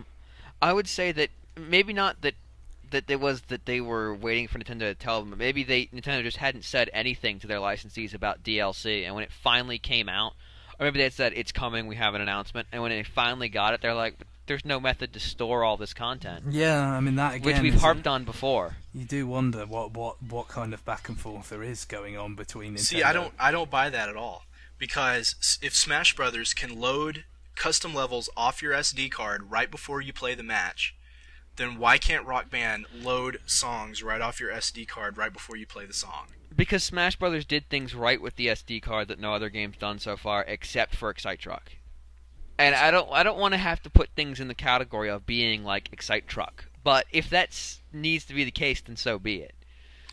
I would say that maybe not that it was that they were waiting for Nintendo to tell them, but maybe Nintendo just hadn't said anything to their licensees about DLC, and when it finally came out, or maybe they had said, "It's coming, we have an announcement," and when they finally got it, they're like, "There's no method to store all this content." Yeah, I mean, that again, Which we've is- harped on before. You do wonder what kind of back and forth there is going on between Nintendo. See, I don't buy that at all, because if Smash Brothers can load custom levels off your SD card right before you play the match, then why can't Rock Band load songs right off your SD card right before you play the song? Because Smash Brothers did things right with the SD card that no other game's done so far, except for Excite Truck. And I don't want to have to put things in the category of being like Excite Truck. But if that needs to be the case, then so be it.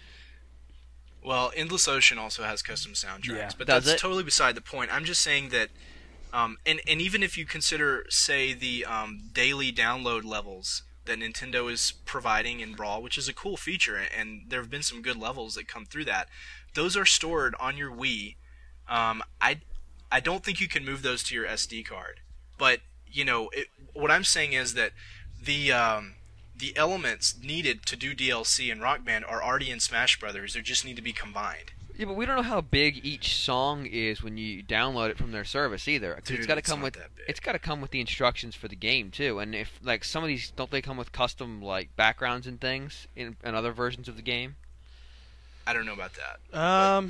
Well, Endless Ocean also has custom soundtracks, Yeah. but Does that's it? totally beside the point. I'm just saying that, and even if you consider, say, the daily download levels that Nintendo is providing in Brawl, which is a cool feature, and there have been some good levels that come through that, those are stored on your Wii. I don't think you can move those to your SD card, but you know, what I'm saying is that the elements needed to do DLC in Rock Band are already in Smash Brothers. They just need to be combined. Yeah, but we don't know how big each song is when you download it from their service either. 'Cause Dude, it's got to it's come not with that big. it's got to come with the instructions for the game too. And if like some of these don't they come with custom like backgrounds and things in other versions of the game? I don't know about that.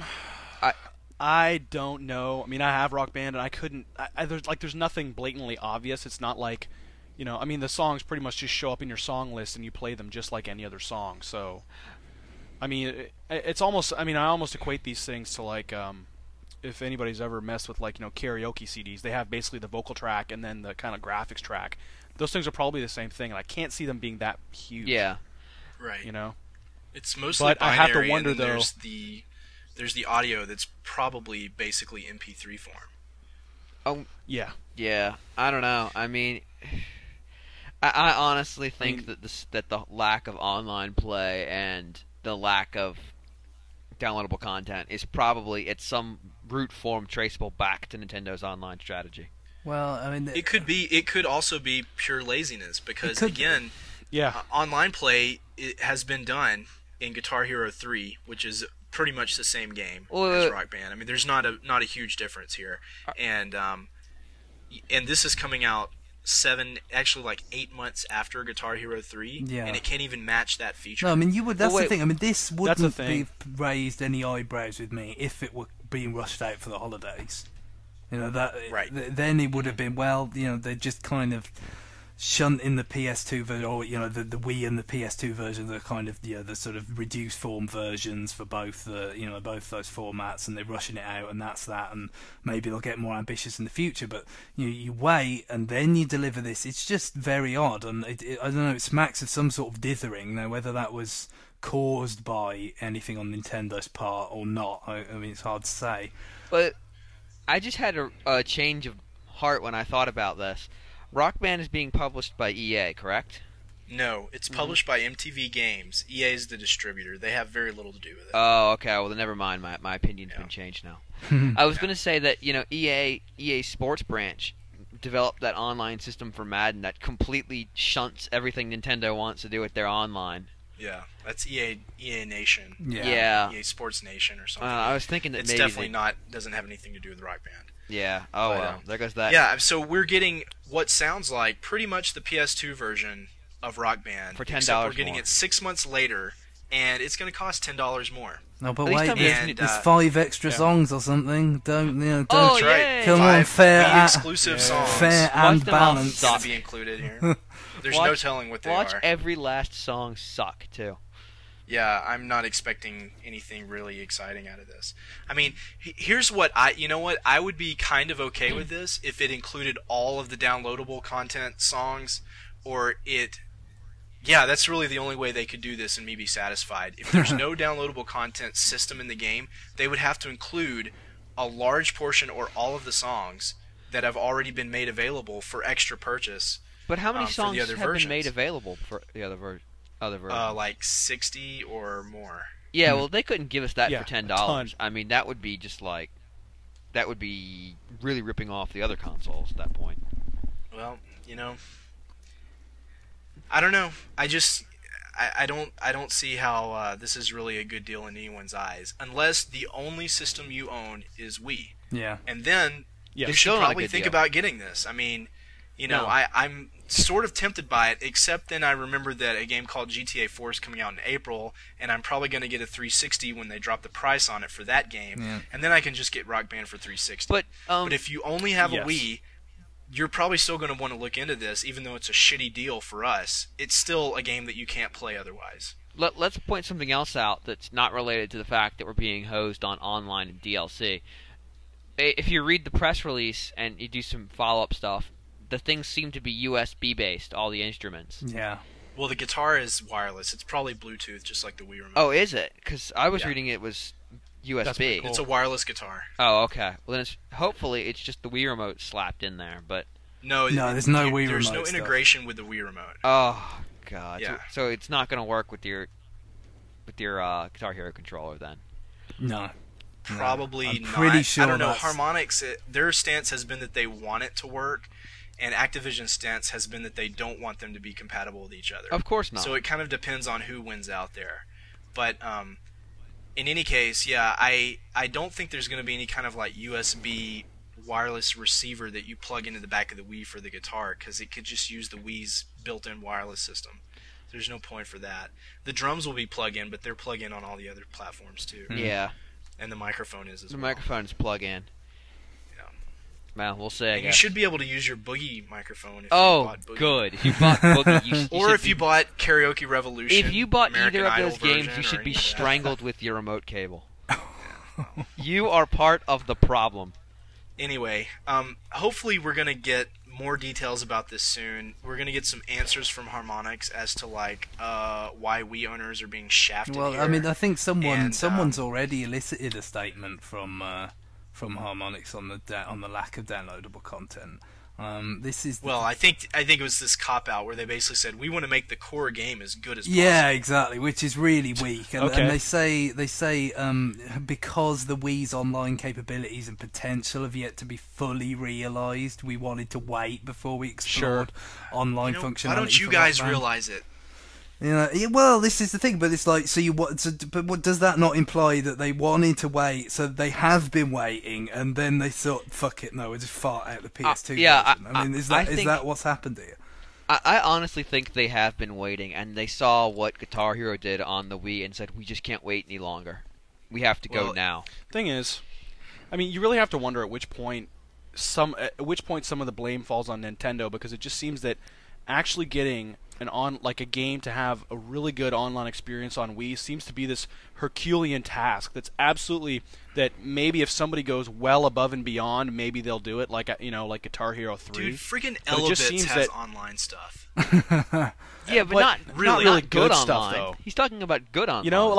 I don't know. I mean, I have Rock Band, and I couldn't. There's nothing blatantly obvious. It's not like, you know. I mean, the songs pretty much just show up in your song list, and you play them just like any other song. So, I mean, it's almost. I mean, I almost equate these things to like, if anybody's ever messed with like, you know, karaoke CDs, they have basically the vocal track and then the kind of graphics track. Those things are probably the same thing, and I can't see them being that huge. Yeah. Right. You know. It's mostly But I binary, have to wonder, and then though- there's the audio that's probably basically MP3 form. Oh, Yeah. yeah. I don't know. I mean, I honestly think that the lack of online play and the lack of downloadable content is probably at some root form traceable back to Nintendo's online strategy. Well, I mean, It could be. It could also be pure laziness because could be. again, Yeah. online play has been done in Guitar Hero 3, which is pretty much the same game as Rock Band. I mean, there's not a huge difference here, and this is coming out actually 8 months after Guitar Hero 3, Yeah. and it can't even match that feature. No, I mean, that's Well, the thing. I mean, this That's wouldn't the be thing. raised any eyebrows with me if it were being rushed out for the holidays. You know, that Right. then it would have been, well, you know, they're just kind of shunting the PS2 version, or, you know, the Wii and the PS2 version, the kind of, you know, the sort of reduced form versions for both both those formats, and they're rushing it out, and that's that, and maybe they'll get more ambitious in the future. But you wait and then you deliver this. It's just very odd, and I don't know. It smacks of some sort of dithering. Now, whether that was caused by anything on Nintendo's part or not, I mean, it's hard to say. But I just had a change of heart when I thought about this. Rock Band is being published by EA, correct? No, it's published by MTV Games. EA is the distributor. They have very little to do with it. Oh, okay. Well, then never mind. My opinion's been changed now. I was going to say that, you know, EA Sports Branch developed that online system for Madden that completely shunts everything Nintendo wants to do with their online. Yeah, that's EA Nation. Yeah. EA Sports Nation or something. I was thinking that it's maybe definitely doesn't have anything to do with Rock Band. Yeah. Oh, But, well. There goes that. Yeah, so we're getting what sounds like pretty much the PS2 version of Rock Band. For $10 except we're getting more. it 6 months later, and it's going to cost $10 more. No, but At least wait, tell me there's, it's- there's 5 extra songs or something. Don't. Oh, That's right. yay! Come on, 5 fair Wii and- exclusive songs fair Watch and them all balanced. going suck. to be included here. There's no telling what they Watch are. every last song suck, too. Yeah, I'm not expecting anything really exciting out of this. I mean, here's what you know what? I would be kind of okay with this if it included all of the downloadable content songs, or yeah, that's really the only way they could do this and me be satisfied. If there's no downloadable content system in the game, they would have to include a large portion or all of the songs that have already been made available for extra purchase. But how many For the songs other have been made versions. available for the other versions? Like 60 or more. Yeah, well, they couldn't give us that Yeah, for $10. a ton. I mean, that would be that would be really ripping off the other consoles at that point. Well, you know, I don't know. I don't see how this is really a good deal in anyone's eyes, unless the only system you own is Wii, Yeah. and then Yeah. you It's should still not a probably good think deal. about getting this. I mean, you know, No. I'm sort of tempted by it, except then I remember that a game called GTA 4 is coming out in April, and I'm probably going to get a 360 when they drop the price on it for that game, Yeah. and then I can just get Rock Band for 360. But But if you only have Yes. a Wii, you're probably still going to want to look into this, even though it's a shitty deal for us. It's still a game that you can't play otherwise. let's point something else out that's not related to the fact that we're being hosed on online and DLC. If you read the press release and you do some follow-up stuff, the things seem to be USB based, all the instruments. Yeah. Well, the guitar is wireless. It's probably Bluetooth, just like the Wii remote. Oh, is it? Because I was Yeah. reading it was That's USB. pretty cool. It's a wireless guitar. Oh, okay. Well, then hopefully it's just the Wii remote slapped in there. But No, there's no Wii There's remote no stuff. integration with the Wii remote. oh god, Yeah. so it's not going to work with your Guitar Hero controller then. No. Probably I'm not. pretty sure I don't know. that's- Harmonix, their stance has been that they want it to work, and Activision's stance has been that they don't want them to be compatible with each other. Of course not. So it kind of depends on who wins out there. But in any case, yeah, I don't think there's going to be any kind of like USB wireless receiver that you plug into the back of the Wii for the guitar, because it could just use the Wii's built-in wireless system. There's no point for that. The drums will be plug-in, but they're plug-in on all the other platforms too. Yeah, And the microphone is as the well. microphone's plug in. Yeah. Well, we'll see. I And you guess. should be able to use your Boogie microphone if you Oh, bought Boogie. good. If you bought Boogie, you Or should if be- you bought Karaoke Revolution. if you bought American either of Idol those games, version, you or should be any of that. strangled with your remote cable. You are part of the problem. Anyway, hopefully we're going to get more details about this soon. We're going to get some answers from Harmonix as to like why Wii owners are being shafted Well, here. I mean, I think And, someone's already elicited a statement from Harmonix on the lack of downloadable content. This is Well, I think it was this cop out where they basically said we want to make the core game as good as possible. yeah, exactly, which is really weak. And, Okay. and they say because the Wii's online capabilities and potential have yet to be fully realised, we wanted to wait before we explored online You know, functionality. why don't you for guys Rock Band. realize it? You know, well, this is the thing, but it's like, so you what? So, but what does that not imply that they wanted to wait? So they have been waiting, and then they thought, "Fuck it, no, we'll just fart out the PS2 yeah, version." I mean, is I that think- what's happened here? I honestly think they have been waiting, and they saw what Guitar Hero did on the Wii and said, "We just can't wait any longer. We have to go Well, now." Thing is, I mean, you really have to wonder at which point some of the blame falls on Nintendo, because it just seems that actually getting a game to have a really good online experience on Wii seems to be this Herculean task. That's absolutely that maybe if somebody goes well above and beyond, maybe they'll do it. Like like Guitar Hero 3. Dude, freaking But it just Elebits has has that- online stuff. Yeah, but not really not good online. stuff, though. He's talking about good online. You know,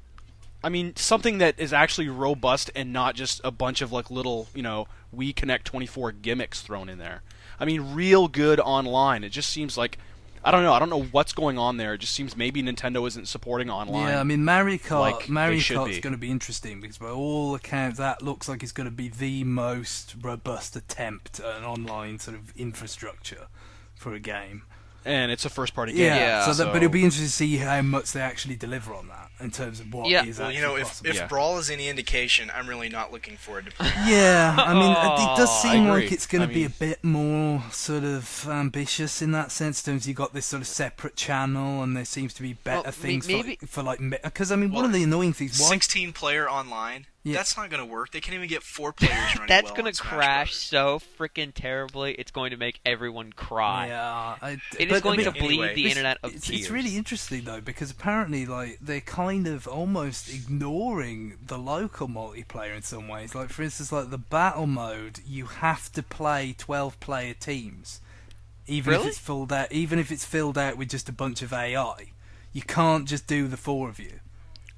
I mean, something that is actually robust and not just a bunch of little, Wii Connect 24 gimmicks thrown in there. I mean, real good online. It just seems like, I don't know what's going on there. It just seems maybe Nintendo isn't supporting online. Yeah, I mean, Mario like they should Kart's be. going to be interesting because by all accounts, that looks like it's going to be the most robust attempt at an online sort of infrastructure for a game. And it's a first-party game. Yeah, but it'll be interesting to see how much they actually deliver on that in terms of what Yeah. is Well, actually if possible. if Brawl is any indication, I'm really not looking forward to playing. Yeah, I mean, it does I seem agree. like it's going to I be mean- a bit more sort of ambitious in that sense. In terms of you've got this sort of separate channel, and there seems to be better Well, things maybe- for because I mean, one Well, of the annoying things. Why 16-player online. Yeah. That's not going to work. They can't even get 4 players running That's well gonna on Smash crash Brothers. so freaking terribly. It's going to make everyone cry. Yeah, It but, is going I to mean, bleed anyway, the internet of it's tears. really interesting though because apparently they're kind of almost ignoring the local multiplayer in some ways. Like for instance, like the battle mode, you have to play 12-player teams, even Really? if it's filled out. Even if it's filled out with just a bunch of AI, you can't just do the 4 of you.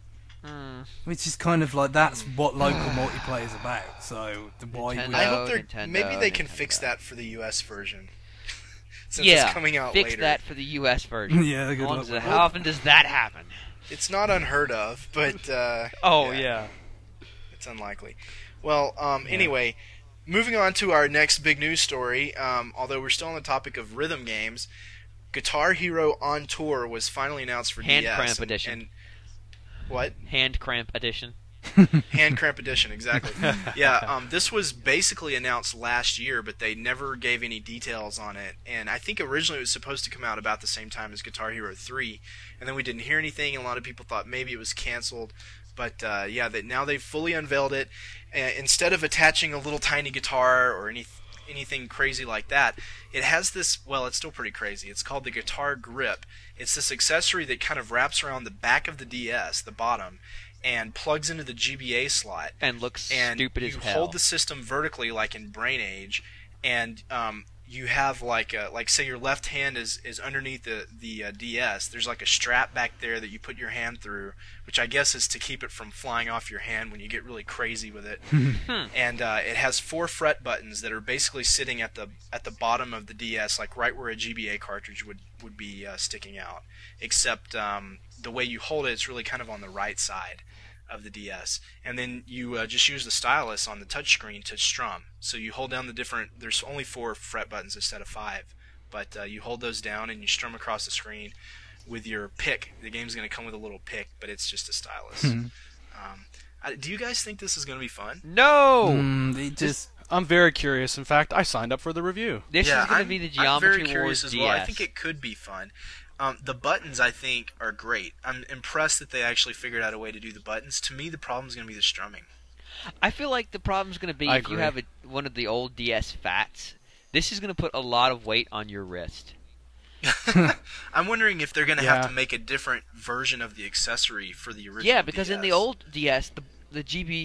Which is kind of like that's what local multiplayer is about. So why would Nintendo. I hope Nintendo, maybe they can Nintendo. fix that for the US version. Since Yeah, it's coming out fix later. that for the US version. Yeah, good How luck with often- that. how often does that happen? It's not unheard of, but Oh yeah. it's unlikely. Well, anyway, moving on to our next big news story. Although we're still on the topic of rhythm games, Guitar Hero on Tour was finally announced for Hand DS. cramp edition. And what? Hand cramp edition. Hand cramp edition, exactly. Yeah, this was basically announced last year, but they never gave any details on it. And I think originally it was supposed to come out about the same time as Guitar Hero 3, and then we didn't hear anything, and a lot of people thought maybe it was canceled. But now they've fully unveiled it. Instead of attaching a little tiny guitar or anything crazy like that, it has this, well, it's still pretty crazy. It's called the Guitar Grip. It's this accessory that kind of wraps around the back of the DS, the bottom, and plugs into the GBA slot. And looks And stupid as you hell. hold the system vertically like in Brain Age, and you have like say your left hand is underneath the DS. There's like a strap back there that you put your hand through, which I guess is to keep it from flying off your hand when you get really crazy with it. And it has 4 fret buttons that are basically sitting at the bottom of the DS, like right where a GBA cartridge would be sticking out. Except the way you hold it, it's really kind of on the right side of the DS, and then you just use the stylus on the touchscreen to strum. So you hold down there's only 4 fret buttons instead of 5, but you hold those down and you strum across the screen with your pick. The game's going to come with a little pick, but it's just a stylus. Do you guys think this is going to be fun? No! they just I'm very curious. In fact, I signed up for the review. This is going to I'm- be the I'm Geometry very curious Wars as well. I DS. think it could be fun. The buttons, I think, are great. I'm impressed that they actually figured out a way to do the buttons. To me, the problem is going to be the strumming. I feel like the problem's going to be I if you agree. have one of the old DS Fats, this is going to put a lot of weight on your wrist. I'm wondering if they're going to Yeah. have to make a different version of the accessory for the original. Yeah, because in the DS. old DS, the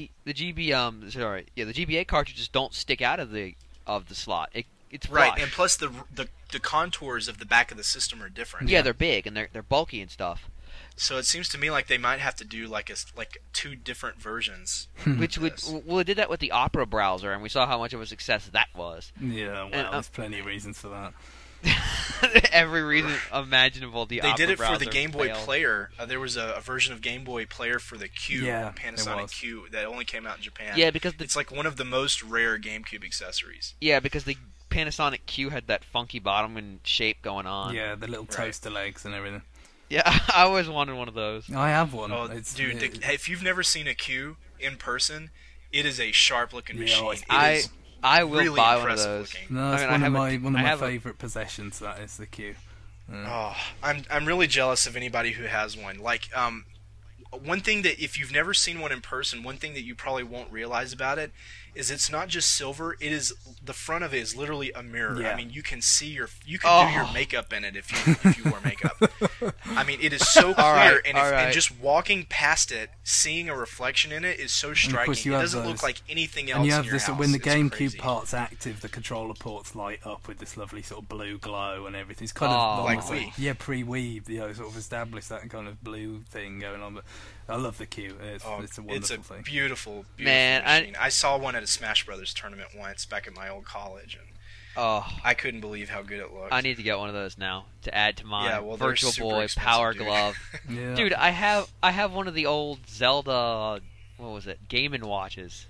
GBA cartridges don't stick out of the slot. It's Right, flush. and plus the contours of the back of the system are different. Yeah, they're big and they're bulky and stuff. So it seems to me like they might have to do like 2 different versions. Which would Yes. well, it did that with the Opera browser, and we saw how much of a success that was. yeah. Well, And, there's plenty of reasons for that. Every reason imaginable. The They Opera did it for the browser Game Boy failed. Player. There was a version of Game Boy Player for the Q, Yeah, there Panasonic was. Q, that only came out in Japan. Yeah, because it's like one of the most rare GameCube accessories. because the Panasonic Q had that funky bottom and shape going on. Yeah, the little Right. toaster legs and everything. Yeah, I always wanted one of those. I have one. Oh, dude, if you've never seen a Q in person, it is a sharp-looking machine. I will really buy one of impressive those. looking. No, that's I mean, one of my I have a- favourite possessions. That is the Q. Oh, I'm really jealous of anybody who has one. Like, one thing that if you've never seen one in person, one thing that you probably won't realize about it is it's not just silver. It is the front of it is literally a mirror. Yeah. I mean, you can see do your makeup in it if you wear makeup. I mean, it is so clear, and just walking past it, seeing a reflection in it is so striking. It doesn't look like anything else. And you have in your this house. when the It's GameCube crazy. part's active, the controller ports light up with this lovely sort of blue glow and everything. It's kind of Like almost Wii. pre-Wii, sort of established that kind of blue thing going on. But I love the Q. It's a wonderful thing. Beautiful Man, machine. I saw one at a Smash Brothers tournament once back at my old college, and I couldn't believe how good it looked. I need to get one of those now to add to my they're Virtual super Boy expensive, Power dude. Glove. Yeah. Dude, I have one of the old Zelda, what was it, Game & Watches.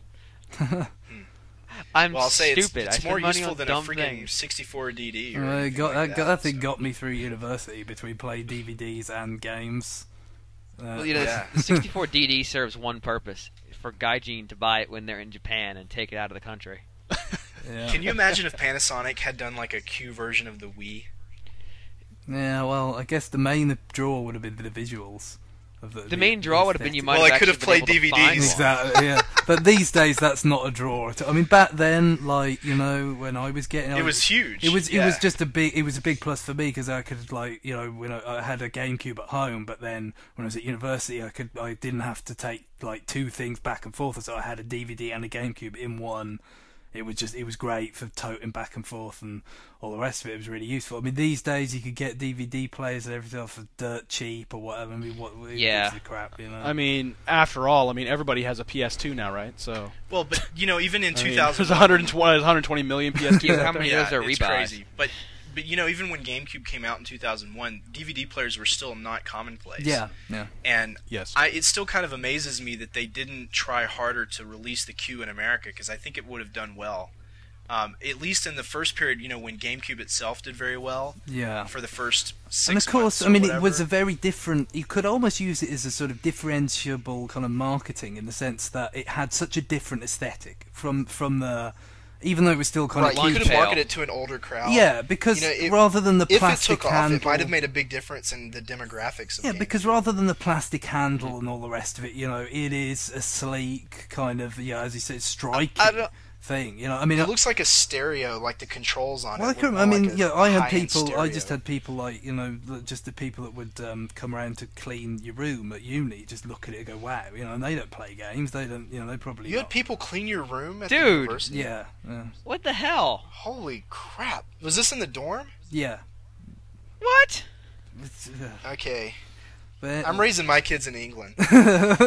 I'm Well, I'll say stupid. it's I more spend money useful on than a dumb freaking things. 64 DD. Or Well, anything like that thing so. got me through university between playing DVDs and games. Well, you know, Yeah. the 64 DD serves one purpose: for Gaijin to buy it when they're in Japan and take it out of the country. Yeah. Can you imagine if Panasonic had done like a Q version of the Wii? Yeah, well, I guess the main draw would have been the visuals. The main draw would have been you might Well, have I could actually have been played able to find DVDs. one. Exactly, yeah. But these days, that's not a draw. I mean, back then, like, you know, when I was getting, It was huge. It was Yeah. just a big plus for me because I could, like, you know, when I had a GameCube at home, but then when I was at university, I didn't have to take like two things back and forth, so I had a DVD and a GameCube in one. It was great for toting back and forth and all the rest of it. It was really useful. I mean, these days you could get DVD players and everything off for dirt cheap or whatever. I mean, what Yeah. gives a crap, you know? I mean, after all, everybody has a PS2 now, right? So Well, but you know, even in I mean, 2000, there's 120 million PS2s. How out there. many of those are it's rebuys? crazy. But you know, even when GameCube came out in 2001, DVD players were still not commonplace. yeah. And Yes. it still kind of amazes me that they didn't try harder to release the Q in America, because I think it would have done well. At least in the first period, you know, when GameCube itself did very well Yeah. for the first 6 And of course, months I or mean, whatever. it was a very different. You could almost use it as a sort of differentiable kind of marketing in the sense that it had such a different aesthetic from the, even though it was still kind Right, of you Lunch could have pail. marketed it to an older crowd. yeah, because You know, rather than the if it plastic took off, handle, it might have made a big difference in the demographics of yeah, GameCube. because rather than the plastic handle and all the rest of it, you know, it is a sleek kind of, yeah, as you said, striking I don't- thing. You know, I mean, It looks like a stereo, like the controls on well, it. look I more mean, like a yeah, I had high-end people. I stereo. just had people like, you know, just the people that would come around to clean your room at uni. Just look at it and go, wow, you know. And they don't play games. They don't, you know. They probably You had not. people clean your room at the Dude. university? Yeah, yeah, What the hell? Holy crap. Was this in the dorm? yeah. What? It's, Okay. but, I'm raising my kids in England. I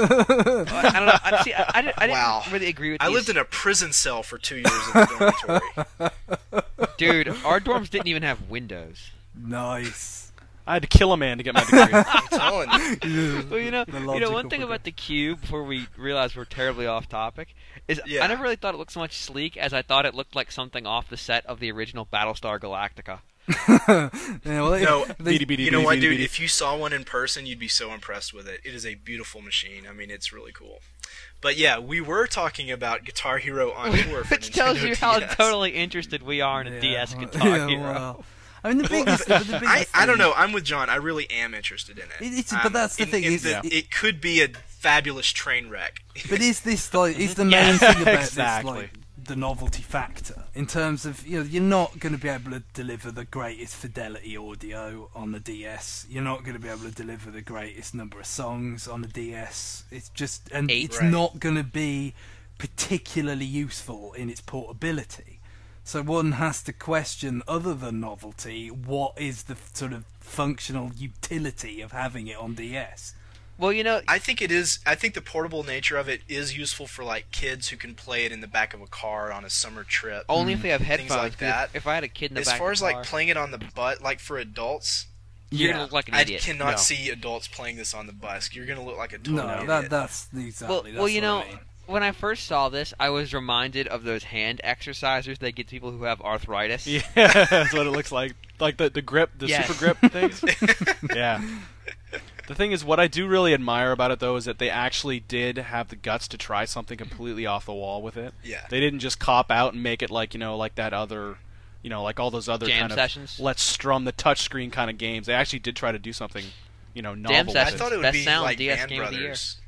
don't know. I didn't Wow. really agree with I these. lived in a prison cell for 2 years in the dormitory. Dude, our dorms didn't even have windows. nice. I had to kill a man to get my degree. I'm telling you. Well, you know, The one logical thing about the Cube, before we realize we're terribly off topic, is Yeah. I never really thought it looked so much sleek as I thought it looked like something off the set of the original Battlestar Galactica. Yeah, well, No, BD. you know what, dude? If you saw one in person, you'd be so impressed with it. It is a beautiful machine. I mean, it's really cool. But yeah, we were talking about Guitar Hero on tour for Which tells Nintendo you how DS. totally interested we are in a yeah, DS well, Guitar yeah, Hero. well, I mean, the biggest. the biggest I don't thing- know. I'm with John. I really am interested in it. But that's the thing, is that it- it could be a fabulous train wreck. But is this like is the main Yeah, thing about exactly. this like the novelty factor in terms of, you know, you're not going to be able to deliver the greatest fidelity audio on the DS. You're not going to be able to deliver the greatest number of songs on the DS. It's just it's Right. not going to be particularly useful in its portability. So one has to question, other than novelty, what is the sort of functional utility of having it on DS? Well, you know, I think it is. I think the portable nature of it is useful for like kids who can play it in the back of a car on a summer trip. only if they have Things headphones. like that. If I had a kid in the As back far of as the car, like playing it on the butt, like for adults, you're Yeah. gonna look like an I idiot. cannot No. see adults playing this on the bus. You're gonna look like a total No, idiot. that's exactly. Well, that's you what know, I mean. when I first saw this, I was reminded of those hand exercisers they give to people who have arthritis. Yeah, that's what it looks like. Like the grip, the Yes. super grip things. Yeah. The thing is, what I do really admire about it, though, is that they actually did have the guts to try something completely off the wall with it. Yeah. They didn't just cop out and make it like, like that other, like all those other Jam kind sessions? of let's strum the touchscreen kind of games. They actually did try to do something, novel. Jam with I sessions. it. thought it would Best be sound like DS Band game of the year. Brothers.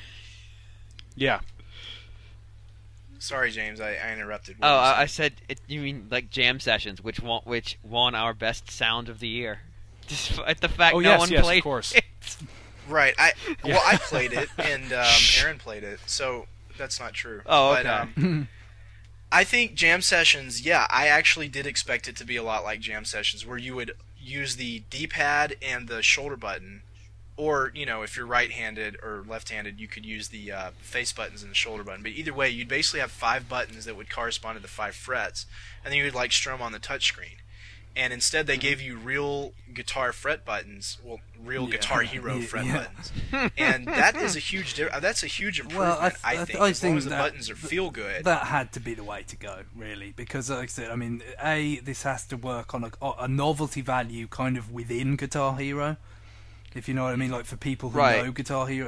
Yeah. Sorry, James, I interrupted. What Oh, were you I saying? said you mean like jam sessions, which won our best sound of the year. Despite the fact Oh, no yes, one yes, of played course. it. Right. I played it, and Aaron played it, so that's not true. Oh, But, okay. I think jam sessions, yeah, I actually did expect it to be a lot like jam sessions, where you would use the D-pad and the shoulder button, or, if you're right-handed or left-handed, you could use the face buttons and the shoulder button. But either way, you'd basically have 5 buttons that would correspond to the 5 frets, and then you would, strum on the touchscreen. And instead, they gave you real Guitar fret buttons, real Guitar Hero fret buttons, and that is a huge. That's a huge improvement. Well, I think I as long think as the that- buttons feel good. That had to be the way to go, really, because, like I said, I mean, this has to work on a novelty value kind of within Guitar Hero, if you know what I mean. Like for people who Right. know Guitar Hero,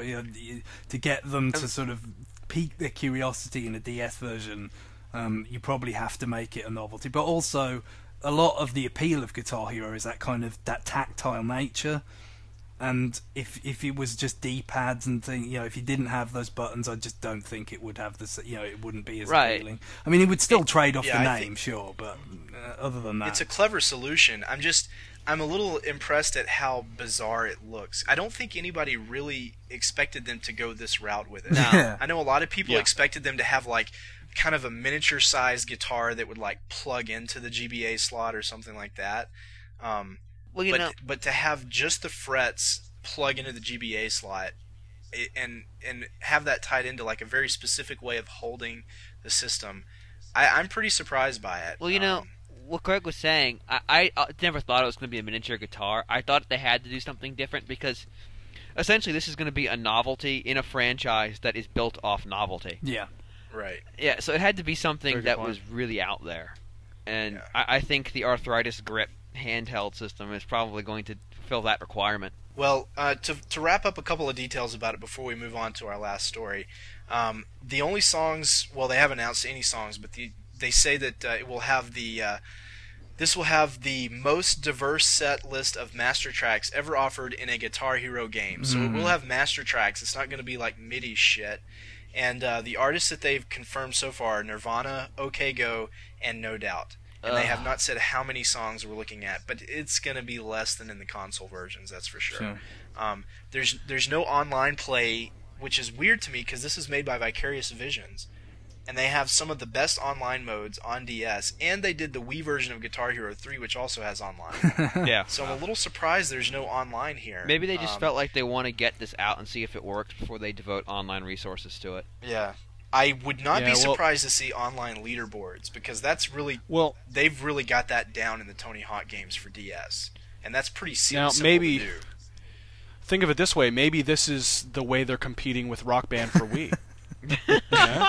to get them to sort of pique their curiosity in a DS version, you probably have to make it a novelty. But also, a lot of the appeal of Guitar Hero is that tactile nature. And if it was just D-pads and things, if you didn't have those buttons, I just don't think it would have this. It wouldn't be as Right. appealing. I mean, it would still trade off yeah, the I name, think- sure, but other than that, It's a clever solution. I'm a little impressed at how bizarre it looks. I don't think anybody really expected them to go this route with it. No. Yeah. I know a lot of people Yeah. expected them to have kind of a miniature sized guitar that would plug into the GBA slot or something like that. Well, But to have just the frets plug into the GBA slot and have that tied into a very specific way of holding the system, I'm pretty surprised by it. Well, what Greg was saying, I never thought it was going to be a miniature guitar. I thought they had to do something different because essentially this is going to be a novelty in a franchise that is built off novelty. yeah. Right. Yeah, so it had to be something Very good that point. was really out there. And Yeah. I think the Arthritis Grip handheld system is probably going to fill that requirement. Well, to wrap up a couple of details about it before we move on to our last story, the only songs, well, they haven't announced any songs, but they say that it will have this will have the most diverse set list of master tracks ever offered in a Guitar Hero game. So it will have master tracks. It's not going to be like MIDI shit. And the artists that they've confirmed so far are Nirvana, OK Go, and No Doubt. And they have not said how many songs we're looking at, but it's going to be less than in the console versions, that's for sure. There's no online play, which is weird to me because this is made by Vicarious Visions. And they have some of the best online modes on DS, and they did the Wii version of Guitar Hero 3, which also has online. Yeah. So I'm a little surprised there's no online here. Maybe they just felt like they want to get this out and see if it works before they devote online resources to it. Yeah. I would not Yeah, be well- surprised to see online leaderboards, because that's really... Well, They've really got that down in the Tony Hawk games for DS. And that's pretty Now, simple maybe- to do. think of it this way: maybe this is the way they're competing with Rock Band for Wii. Well,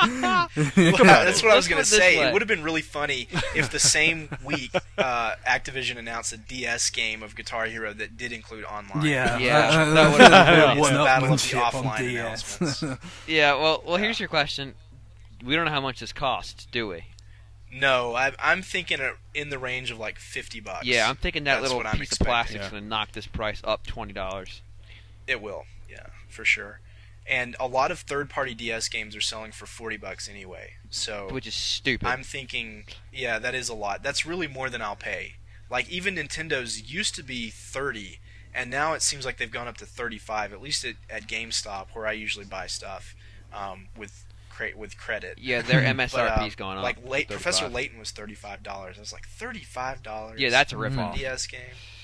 that's what I was Let's going put to it this say. way. It would have been really funny if the same week Activision announced a DS game of Guitar Hero that did include online. Yeah, Yeah, that that would would've have been one the battle of the upmanship on offline DS. announcements. Yeah, well, here's your question. We don't know how much this costs, do we? No, I'm thinking in the range of like $50. Yeah, I'm thinking that That's little what I'm piece of expecting. plastic's Yeah. going to knock this price up $20. It will, yeah, for sure. And a lot of third-party DS games are selling for $40 anyway. So Which is stupid. I'm thinking, yeah, that is a lot. That's really more than I'll pay. Like, even Nintendo's used to be $30, and now it seems like they've gone up to $35, at least at GameStop, where I usually buy stuff with credit. Yeah, their But, MSRP's gone up. like to Professor 35. Layton was $35. I was like, $35? Yeah, that's a for ripoff. DS game.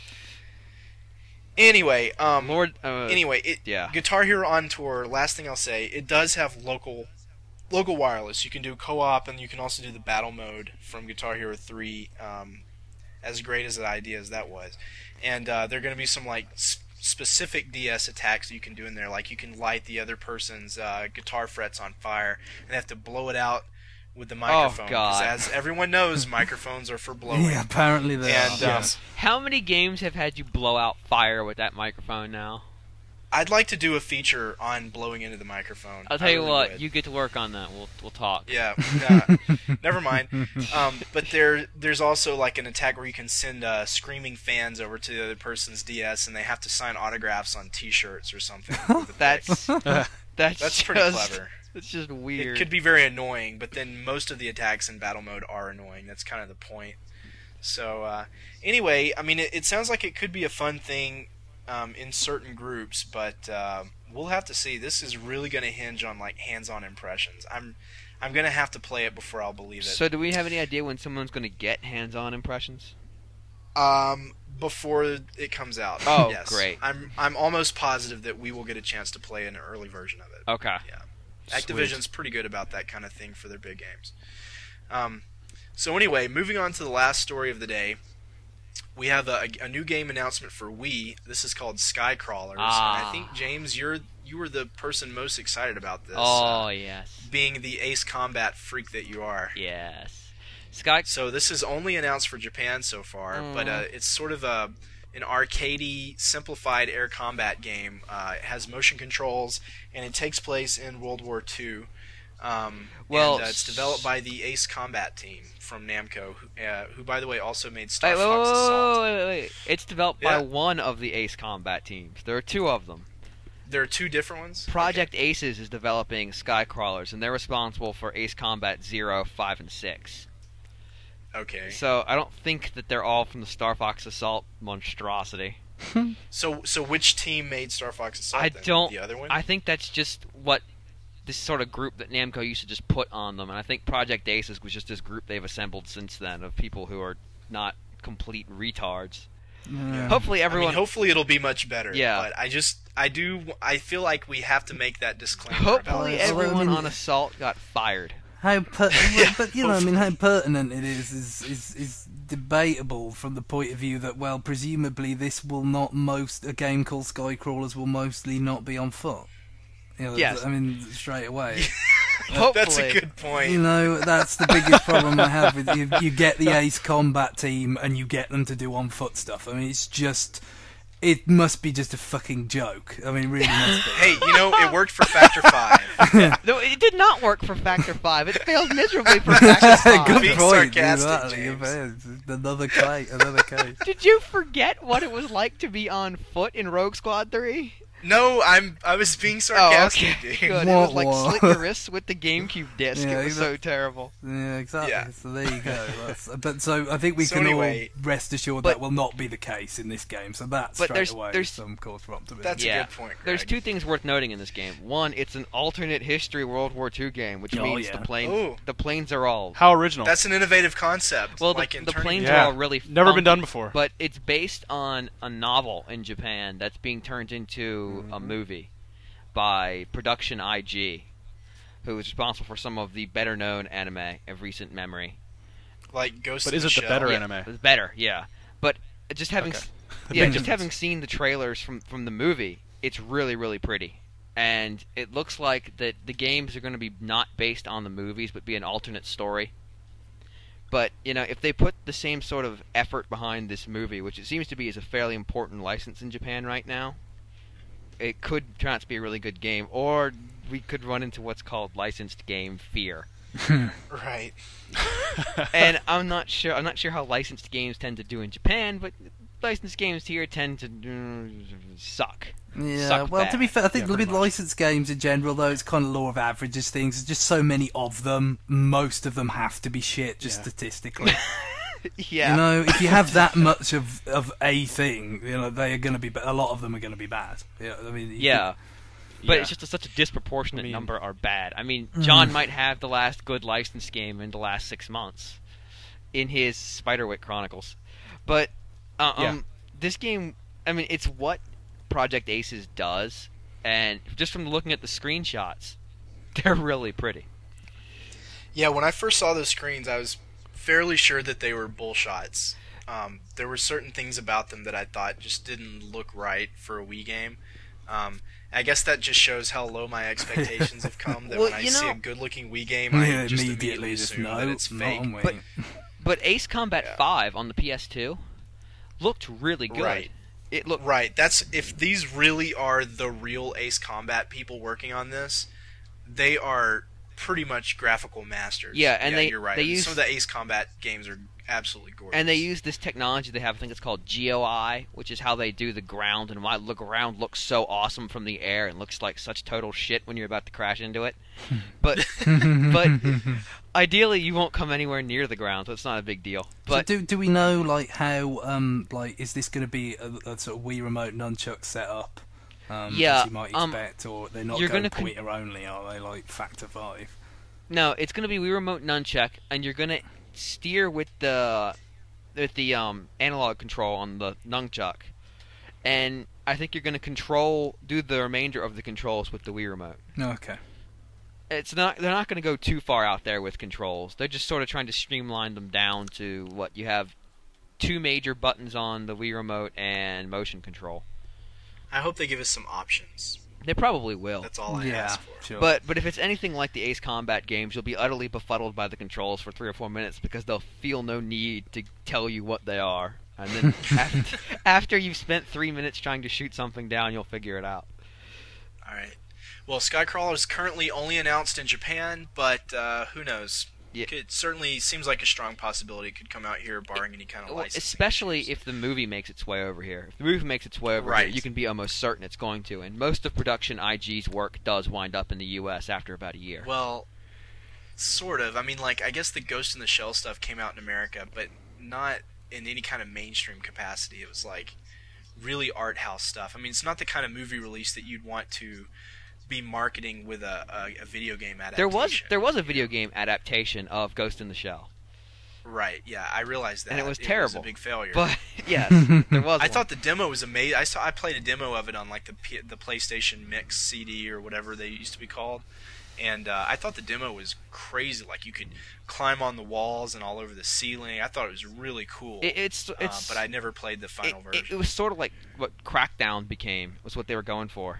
Anyway, yeah. Guitar Hero on Tour, last thing I'll say, it does have local wireless. You can do co-op, and you can also do the battle mode from Guitar Hero 3, as great as the idea as that was. And there are going to be some like specific DS attacks you can do in there, like you can light the other person's guitar frets on fire, and they have to blow it out with the microphone. 'Cause God. as everyone knows, microphones are for blowing. Yeah, apparently they And are. Yes. How many games have had you blow out fire with that microphone now? I'd like to do a feature on blowing into the microphone. I'll tell I you really what, would. you get to work on that. We'll talk. Yeah, never mind. But there's also like an attack where you can send screaming fans over to the other person's DS, and they have to sign autographs on T-shirts or something. with the pick. That's pretty just, clever. It's just weird. It could be very annoying, but then most of the attacks in battle mode are annoying. That's kind of the point. So anyway, I mean, it sounds like it could be a fun thing in certain groups, but we'll have to see. This is really going to hinge on like hands-on impressions. I'm going to have to play it before I'll believe it. So do we have any idea when someone's going to get hands-on impressions? Before it comes out. Oh, yes. great. I'm almost positive that we will get a chance to play an early version of it. Okay. Yeah. Activision's pretty good about that kind of thing for their big games. So anyway, moving on to the last story of the day, we have a new game announcement for Wii. This is called Skycrawlers, and I think, James, you were the person most excited about this. Oh, yes. Being the Ace Combat freak that you are. Yes. So this is only announced for Japan so far, but it's sort of an arcadey, simplified air combat game. It has motion controls, and it takes place in World War II. It's developed by the Ace Combat team from Namco, who, by the way, also made Star Fox Assault. Wait. It's developed by one of the Ace Combat teams. There are two of them. There are two different ones? Project Aces is developing Skycrawlers, and they're responsible for Ace Combat 0, 5, and 6. Okay. So I don't think that they're all from the Star Fox Assault monstrosity. So which team made Star Fox Assault? The other one? I think that's just what this sort of group that Namco used to just put on them, and I think Project Aces was just this group they've assembled since then of people who are not complete retards. Yeah. Hopefully everyone. Hopefully it'll be much better. Yeah. But I feel like we have to make that disclaimer. Hopefully about everyone on Assault got fired. How pertinent it is debatable from the point of view that, well, presumably this will not a game called Skycrawlers will mostly not be on foot. Yes. I mean, straight away. Hopefully. That's a good point. That's the biggest problem I have with you get the Ace Combat team and you get them to do on foot stuff. I mean, it must be just a fucking joke. I mean, it really must be. Hey, it worked for Factor 5. No, it did not work for Factor 5. It failed miserably for Factor 5. Good Being point. sarcastic, James. Another case. Did you forget what it was like to be on foot in Rogue Squad 3? No, I was being sarcastic. Oh, okay. Dude. Good. It was like slit your wrists with the GameCube disc. Yeah, it was so terrible. Yeah, exactly. Yeah. So there you go. So I think we can all rest assured that will not be the case in this game. So that's straight away there's some cause for optimism. That's a good point, Greg. There's two things worth noting in this game. One, it's an alternate history World War II game, which means the planes are all... How original. That's an innovative concept. Well, like the planes are all really never funky, been done before. But it's based on a novel in Japan that's being turned into a movie by Production IG, who is responsible for some of the better-known anime of recent memory. Like Ghost But in is the it Shell. the better Yeah, anime? it's better, yeah. But just having, having seen the trailers from the movie, it's really, really pretty. And it looks like that the games are going to be not based on the movies, but be an alternate story. But, if they put the same sort of effort behind this movie, which it seems to be is a fairly important license in Japan right now, it could turn out to be a really good game, or we could run into what's called licensed game fear. Right. And I'm not sure how licensed games tend to do in Japan, but licensed games here tend to suck. Yeah, Suck well, bad. to be fair, I think pretty with much. licensed games in general, though, it's kind of law of averages things. There's just so many of them. Most of them have to be shit, just statistically. Yeah. If you have that much of a thing, they are going to be. A lot of them are going to be bad. I mean, But it's just such a disproportionate number are bad. I mean, John might have the last good licensed game in the last 6 months in his Spiderwick Chronicles. But this game, I mean, it's what Project Aces does, and just from looking at the screenshots, they're really pretty. Yeah, when I first saw those screens, I was fairly sure that they were bullshots. There were certain things about them that I thought just didn't look right for a Wii game. I guess that just shows how low my expectations have come. That when I see a good-looking Wii game, I just immediately assume that it's fake. But Ace Combat 5 on the PS2 looked really good. Right. It looked Right. That's if these really are the real Ace Combat people working on this, they are pretty much graphical masters. Yeah, and you're right. Some of the Ace Combat games are absolutely gorgeous. And they use this technology they have. I think it's called GOI, which is how they do the ground. And why the ground looks so awesome from the air and looks like such total shit when you're about to crash into it. But ideally, you won't come anywhere near the ground, so it's not a big deal. But so do we know like how is this going to be a sort of Wii Remote nunchuck setup? Yeah, as you might expect, or they're not you're going gonna pointer only, are they? Like Factor 5. no, it's going to be Wii Remote nunchuck, and you're going to steer with the analog control on the nunchuck, and I think you're going to do the remainder of the controls with the Wii Remote. Okay. They're not going to go too far out there with controls. They're just sort of trying to streamline them down to what you have: 2 major buttons on the Wii Remote and motion control. I hope they give us some options. They probably will. That's all I ask for. Sure. But if it's anything like the Ace Combat games, you'll be utterly befuddled by the controls for 3 or 4 minutes because they'll feel no need to tell you what they are. And then after you've spent 3 minutes trying to shoot something down, you'll figure it out. All right. Well, Skycrawler is currently only announced in Japan, but who knows? Yeah. It certainly seems like a strong possibility it could come out here, barring any kind of licensing Especially issues. if the movie makes its way over here. If the movie makes its way over Right. here, you can be almost certain it's going to. And most of production IG's work does wind up in the U.S. after about a year. Well, sort of. I mean, like, I guess the Ghost in the Shell stuff came out in America, but not in any kind of mainstream capacity. It was, like, really art house stuff. I mean, it's not the kind of movie release that you'd want to be marketing with a video game adaptation. There was a video game adaptation of Ghost in the Shell. Right, yeah, I realized that. And it was terrible. It was a big failure. But, yes, there was I one. thought the demo was amazing. I played a demo of it on like the PlayStation Mix CD or whatever they used to be called, and I thought the demo was crazy. Like you could climb on the walls and all over the ceiling. I thought it was really cool. But I never played the final version. It was sort of like what Crackdown became. Was what they were going for.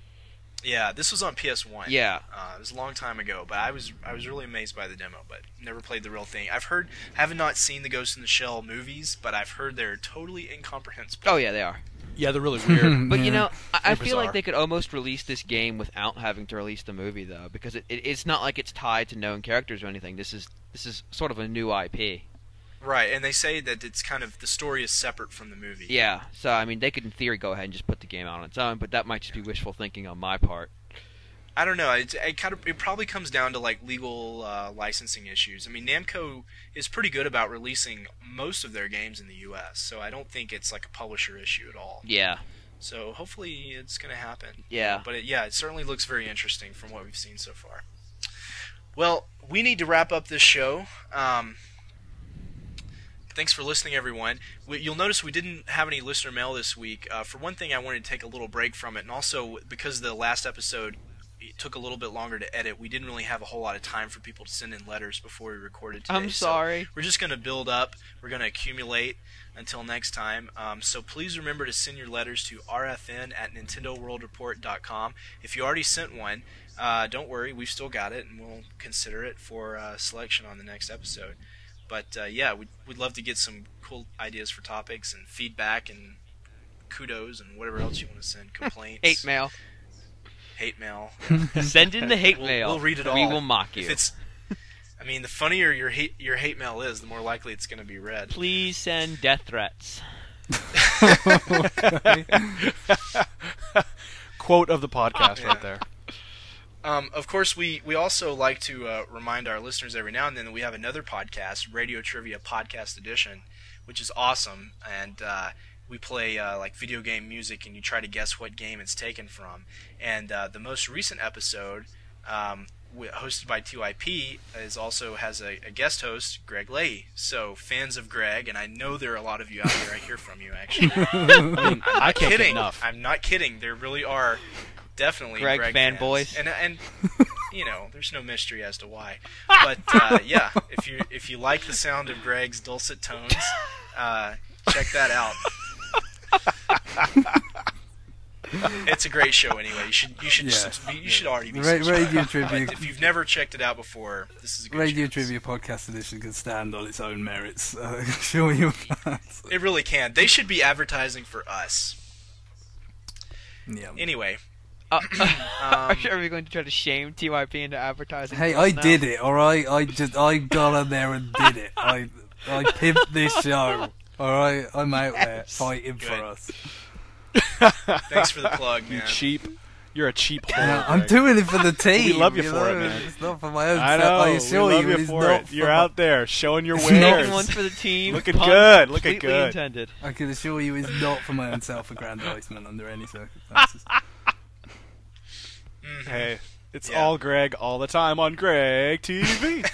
Yeah, this was on PS1. Yeah, it was a long time ago, but I was really amazed by the demo, but never played the real thing. Have not seen the Ghost in the Shell movies, but I've heard they're totally incomprehensible. Oh yeah, they are. Yeah, they're really weird. But you know, I They're feel like bizarre. they could almost release this game without having to release the movie though, because it's not like it's tied to known characters or anything. This is sort of a new IP. Right, and they say that it's kind of the story is separate from the movie. Yeah, so I mean, they could in theory go ahead and just put the game out on its own, but that might just be wishful thinking on my part. I don't know. It probably comes down to like legal licensing issues. I mean, Namco is pretty good about releasing most of their games in the U.S., so I don't think it's like a publisher issue at all. Yeah. So hopefully it's going to happen. Yeah. But it certainly looks very interesting from what we've seen so far. Well, we need to wrap up this show. Thanks for listening, everyone. You'll notice we didn't have any listener mail this week. For one thing, I wanted to take a little break from it, and also because the last episode it took a little bit longer to edit, we didn't really have a whole lot of time for people to send in letters before we recorded today. I'm sorry. So we're just going to build up. We're going to accumulate until next time. So please remember to send your letters to rfn@nintendoworldreport.com. If you already sent one, don't worry, we've still got it, and we'll consider it for selection on the next episode. But we'd love to get some cool ideas for topics and feedback and kudos and whatever else you want to send. Complaints. Hate mail. Hate mail. Send in the hate mail. We'll read it all. We will mock you. The funnier your hate mail is, the more likely it's going to be read. Please send death threats. Quote of the podcast right there. Of course, we also like to remind our listeners every now and then that we have another podcast, Radio Trivia Podcast Edition, which is awesome, and we play like video game music, and you try to guess what game it's taken from. And the most recent episode, hosted by 2IP, also has a guest host, Greg Leahy. So fans of Greg, and I know there are a lot of you out there. I hear from you actually. I can't get enough. I'm not kidding. There really are. Definitely Greg fans. fanboys. And there's no mystery as to why. But if you like the sound of Greg's dulcet tones, check that out. It's a great show anyway. You should already be subscribed. Radio Trivia. But if you've never checked it out before, this is a good Radio chance. Trivia Podcast Edition can stand on its own merits. Sure you can. It really can. They should be advertising for us. Yeah. Anyway, Are we going to try to shame TYP into advertising? Hey, for us I now? did it, alright? I got on there and did it. I pimped this show. Alright? I'm out there Yes. fighting Good. for us. thanks for the plug, You man. cheap. You're a cheap whore. Yeah, I'm Greg. doing it for the team. We love you you for it, know? man. It's not for my own I self. know. I assure we love you, you it's for not it. You're for out there showing your It's wares. not- Making one for the team. Looking pun good, looking completely good. intended. I can assure you it's not for my own self-aggrandizement under any circumstances. Hey, it's Yeah. all Greg all the time on Greg TV.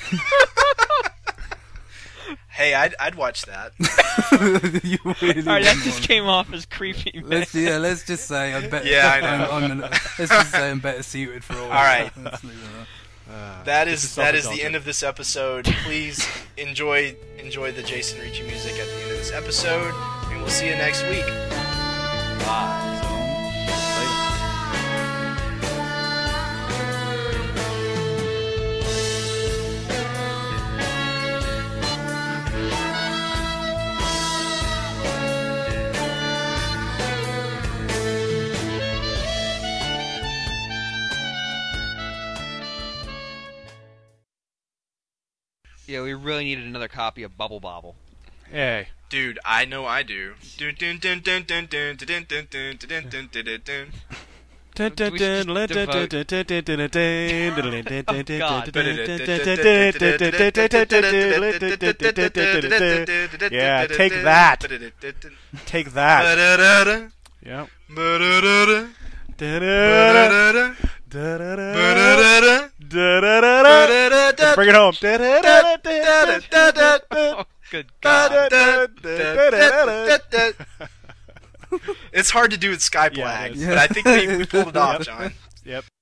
Hey, I'd watch that. You really Alright, that wouldn't just want came off as creepy. Man. let's just say I'm better. Yeah, I know. Let's just say I'm better suited for all. All right. Let's leave it at that. That This is the self-indulgent. end of this episode. Please enjoy the Jason Ricci music at the end of this episode, and we'll see you next week. Bye. Yeah, we really needed another copy of Bubble Bobble. Hey. Dude, I know I do. Dun, dun, dun, dun, dun, dun, dun, dun, dun, dun, dun, dun, dun, dun. Yeah, take that. Take that. Ba-da-da-da, Yep. ba-da-da-da, Da-da-da. ba-da-da-da, Da-da-da. ba-da-da-da, Bring it home. da-da-da-da-da. Oh, good God. It's hard to do with Skype Yeah, lag, it is. but I think we pulled it off, John. Yep.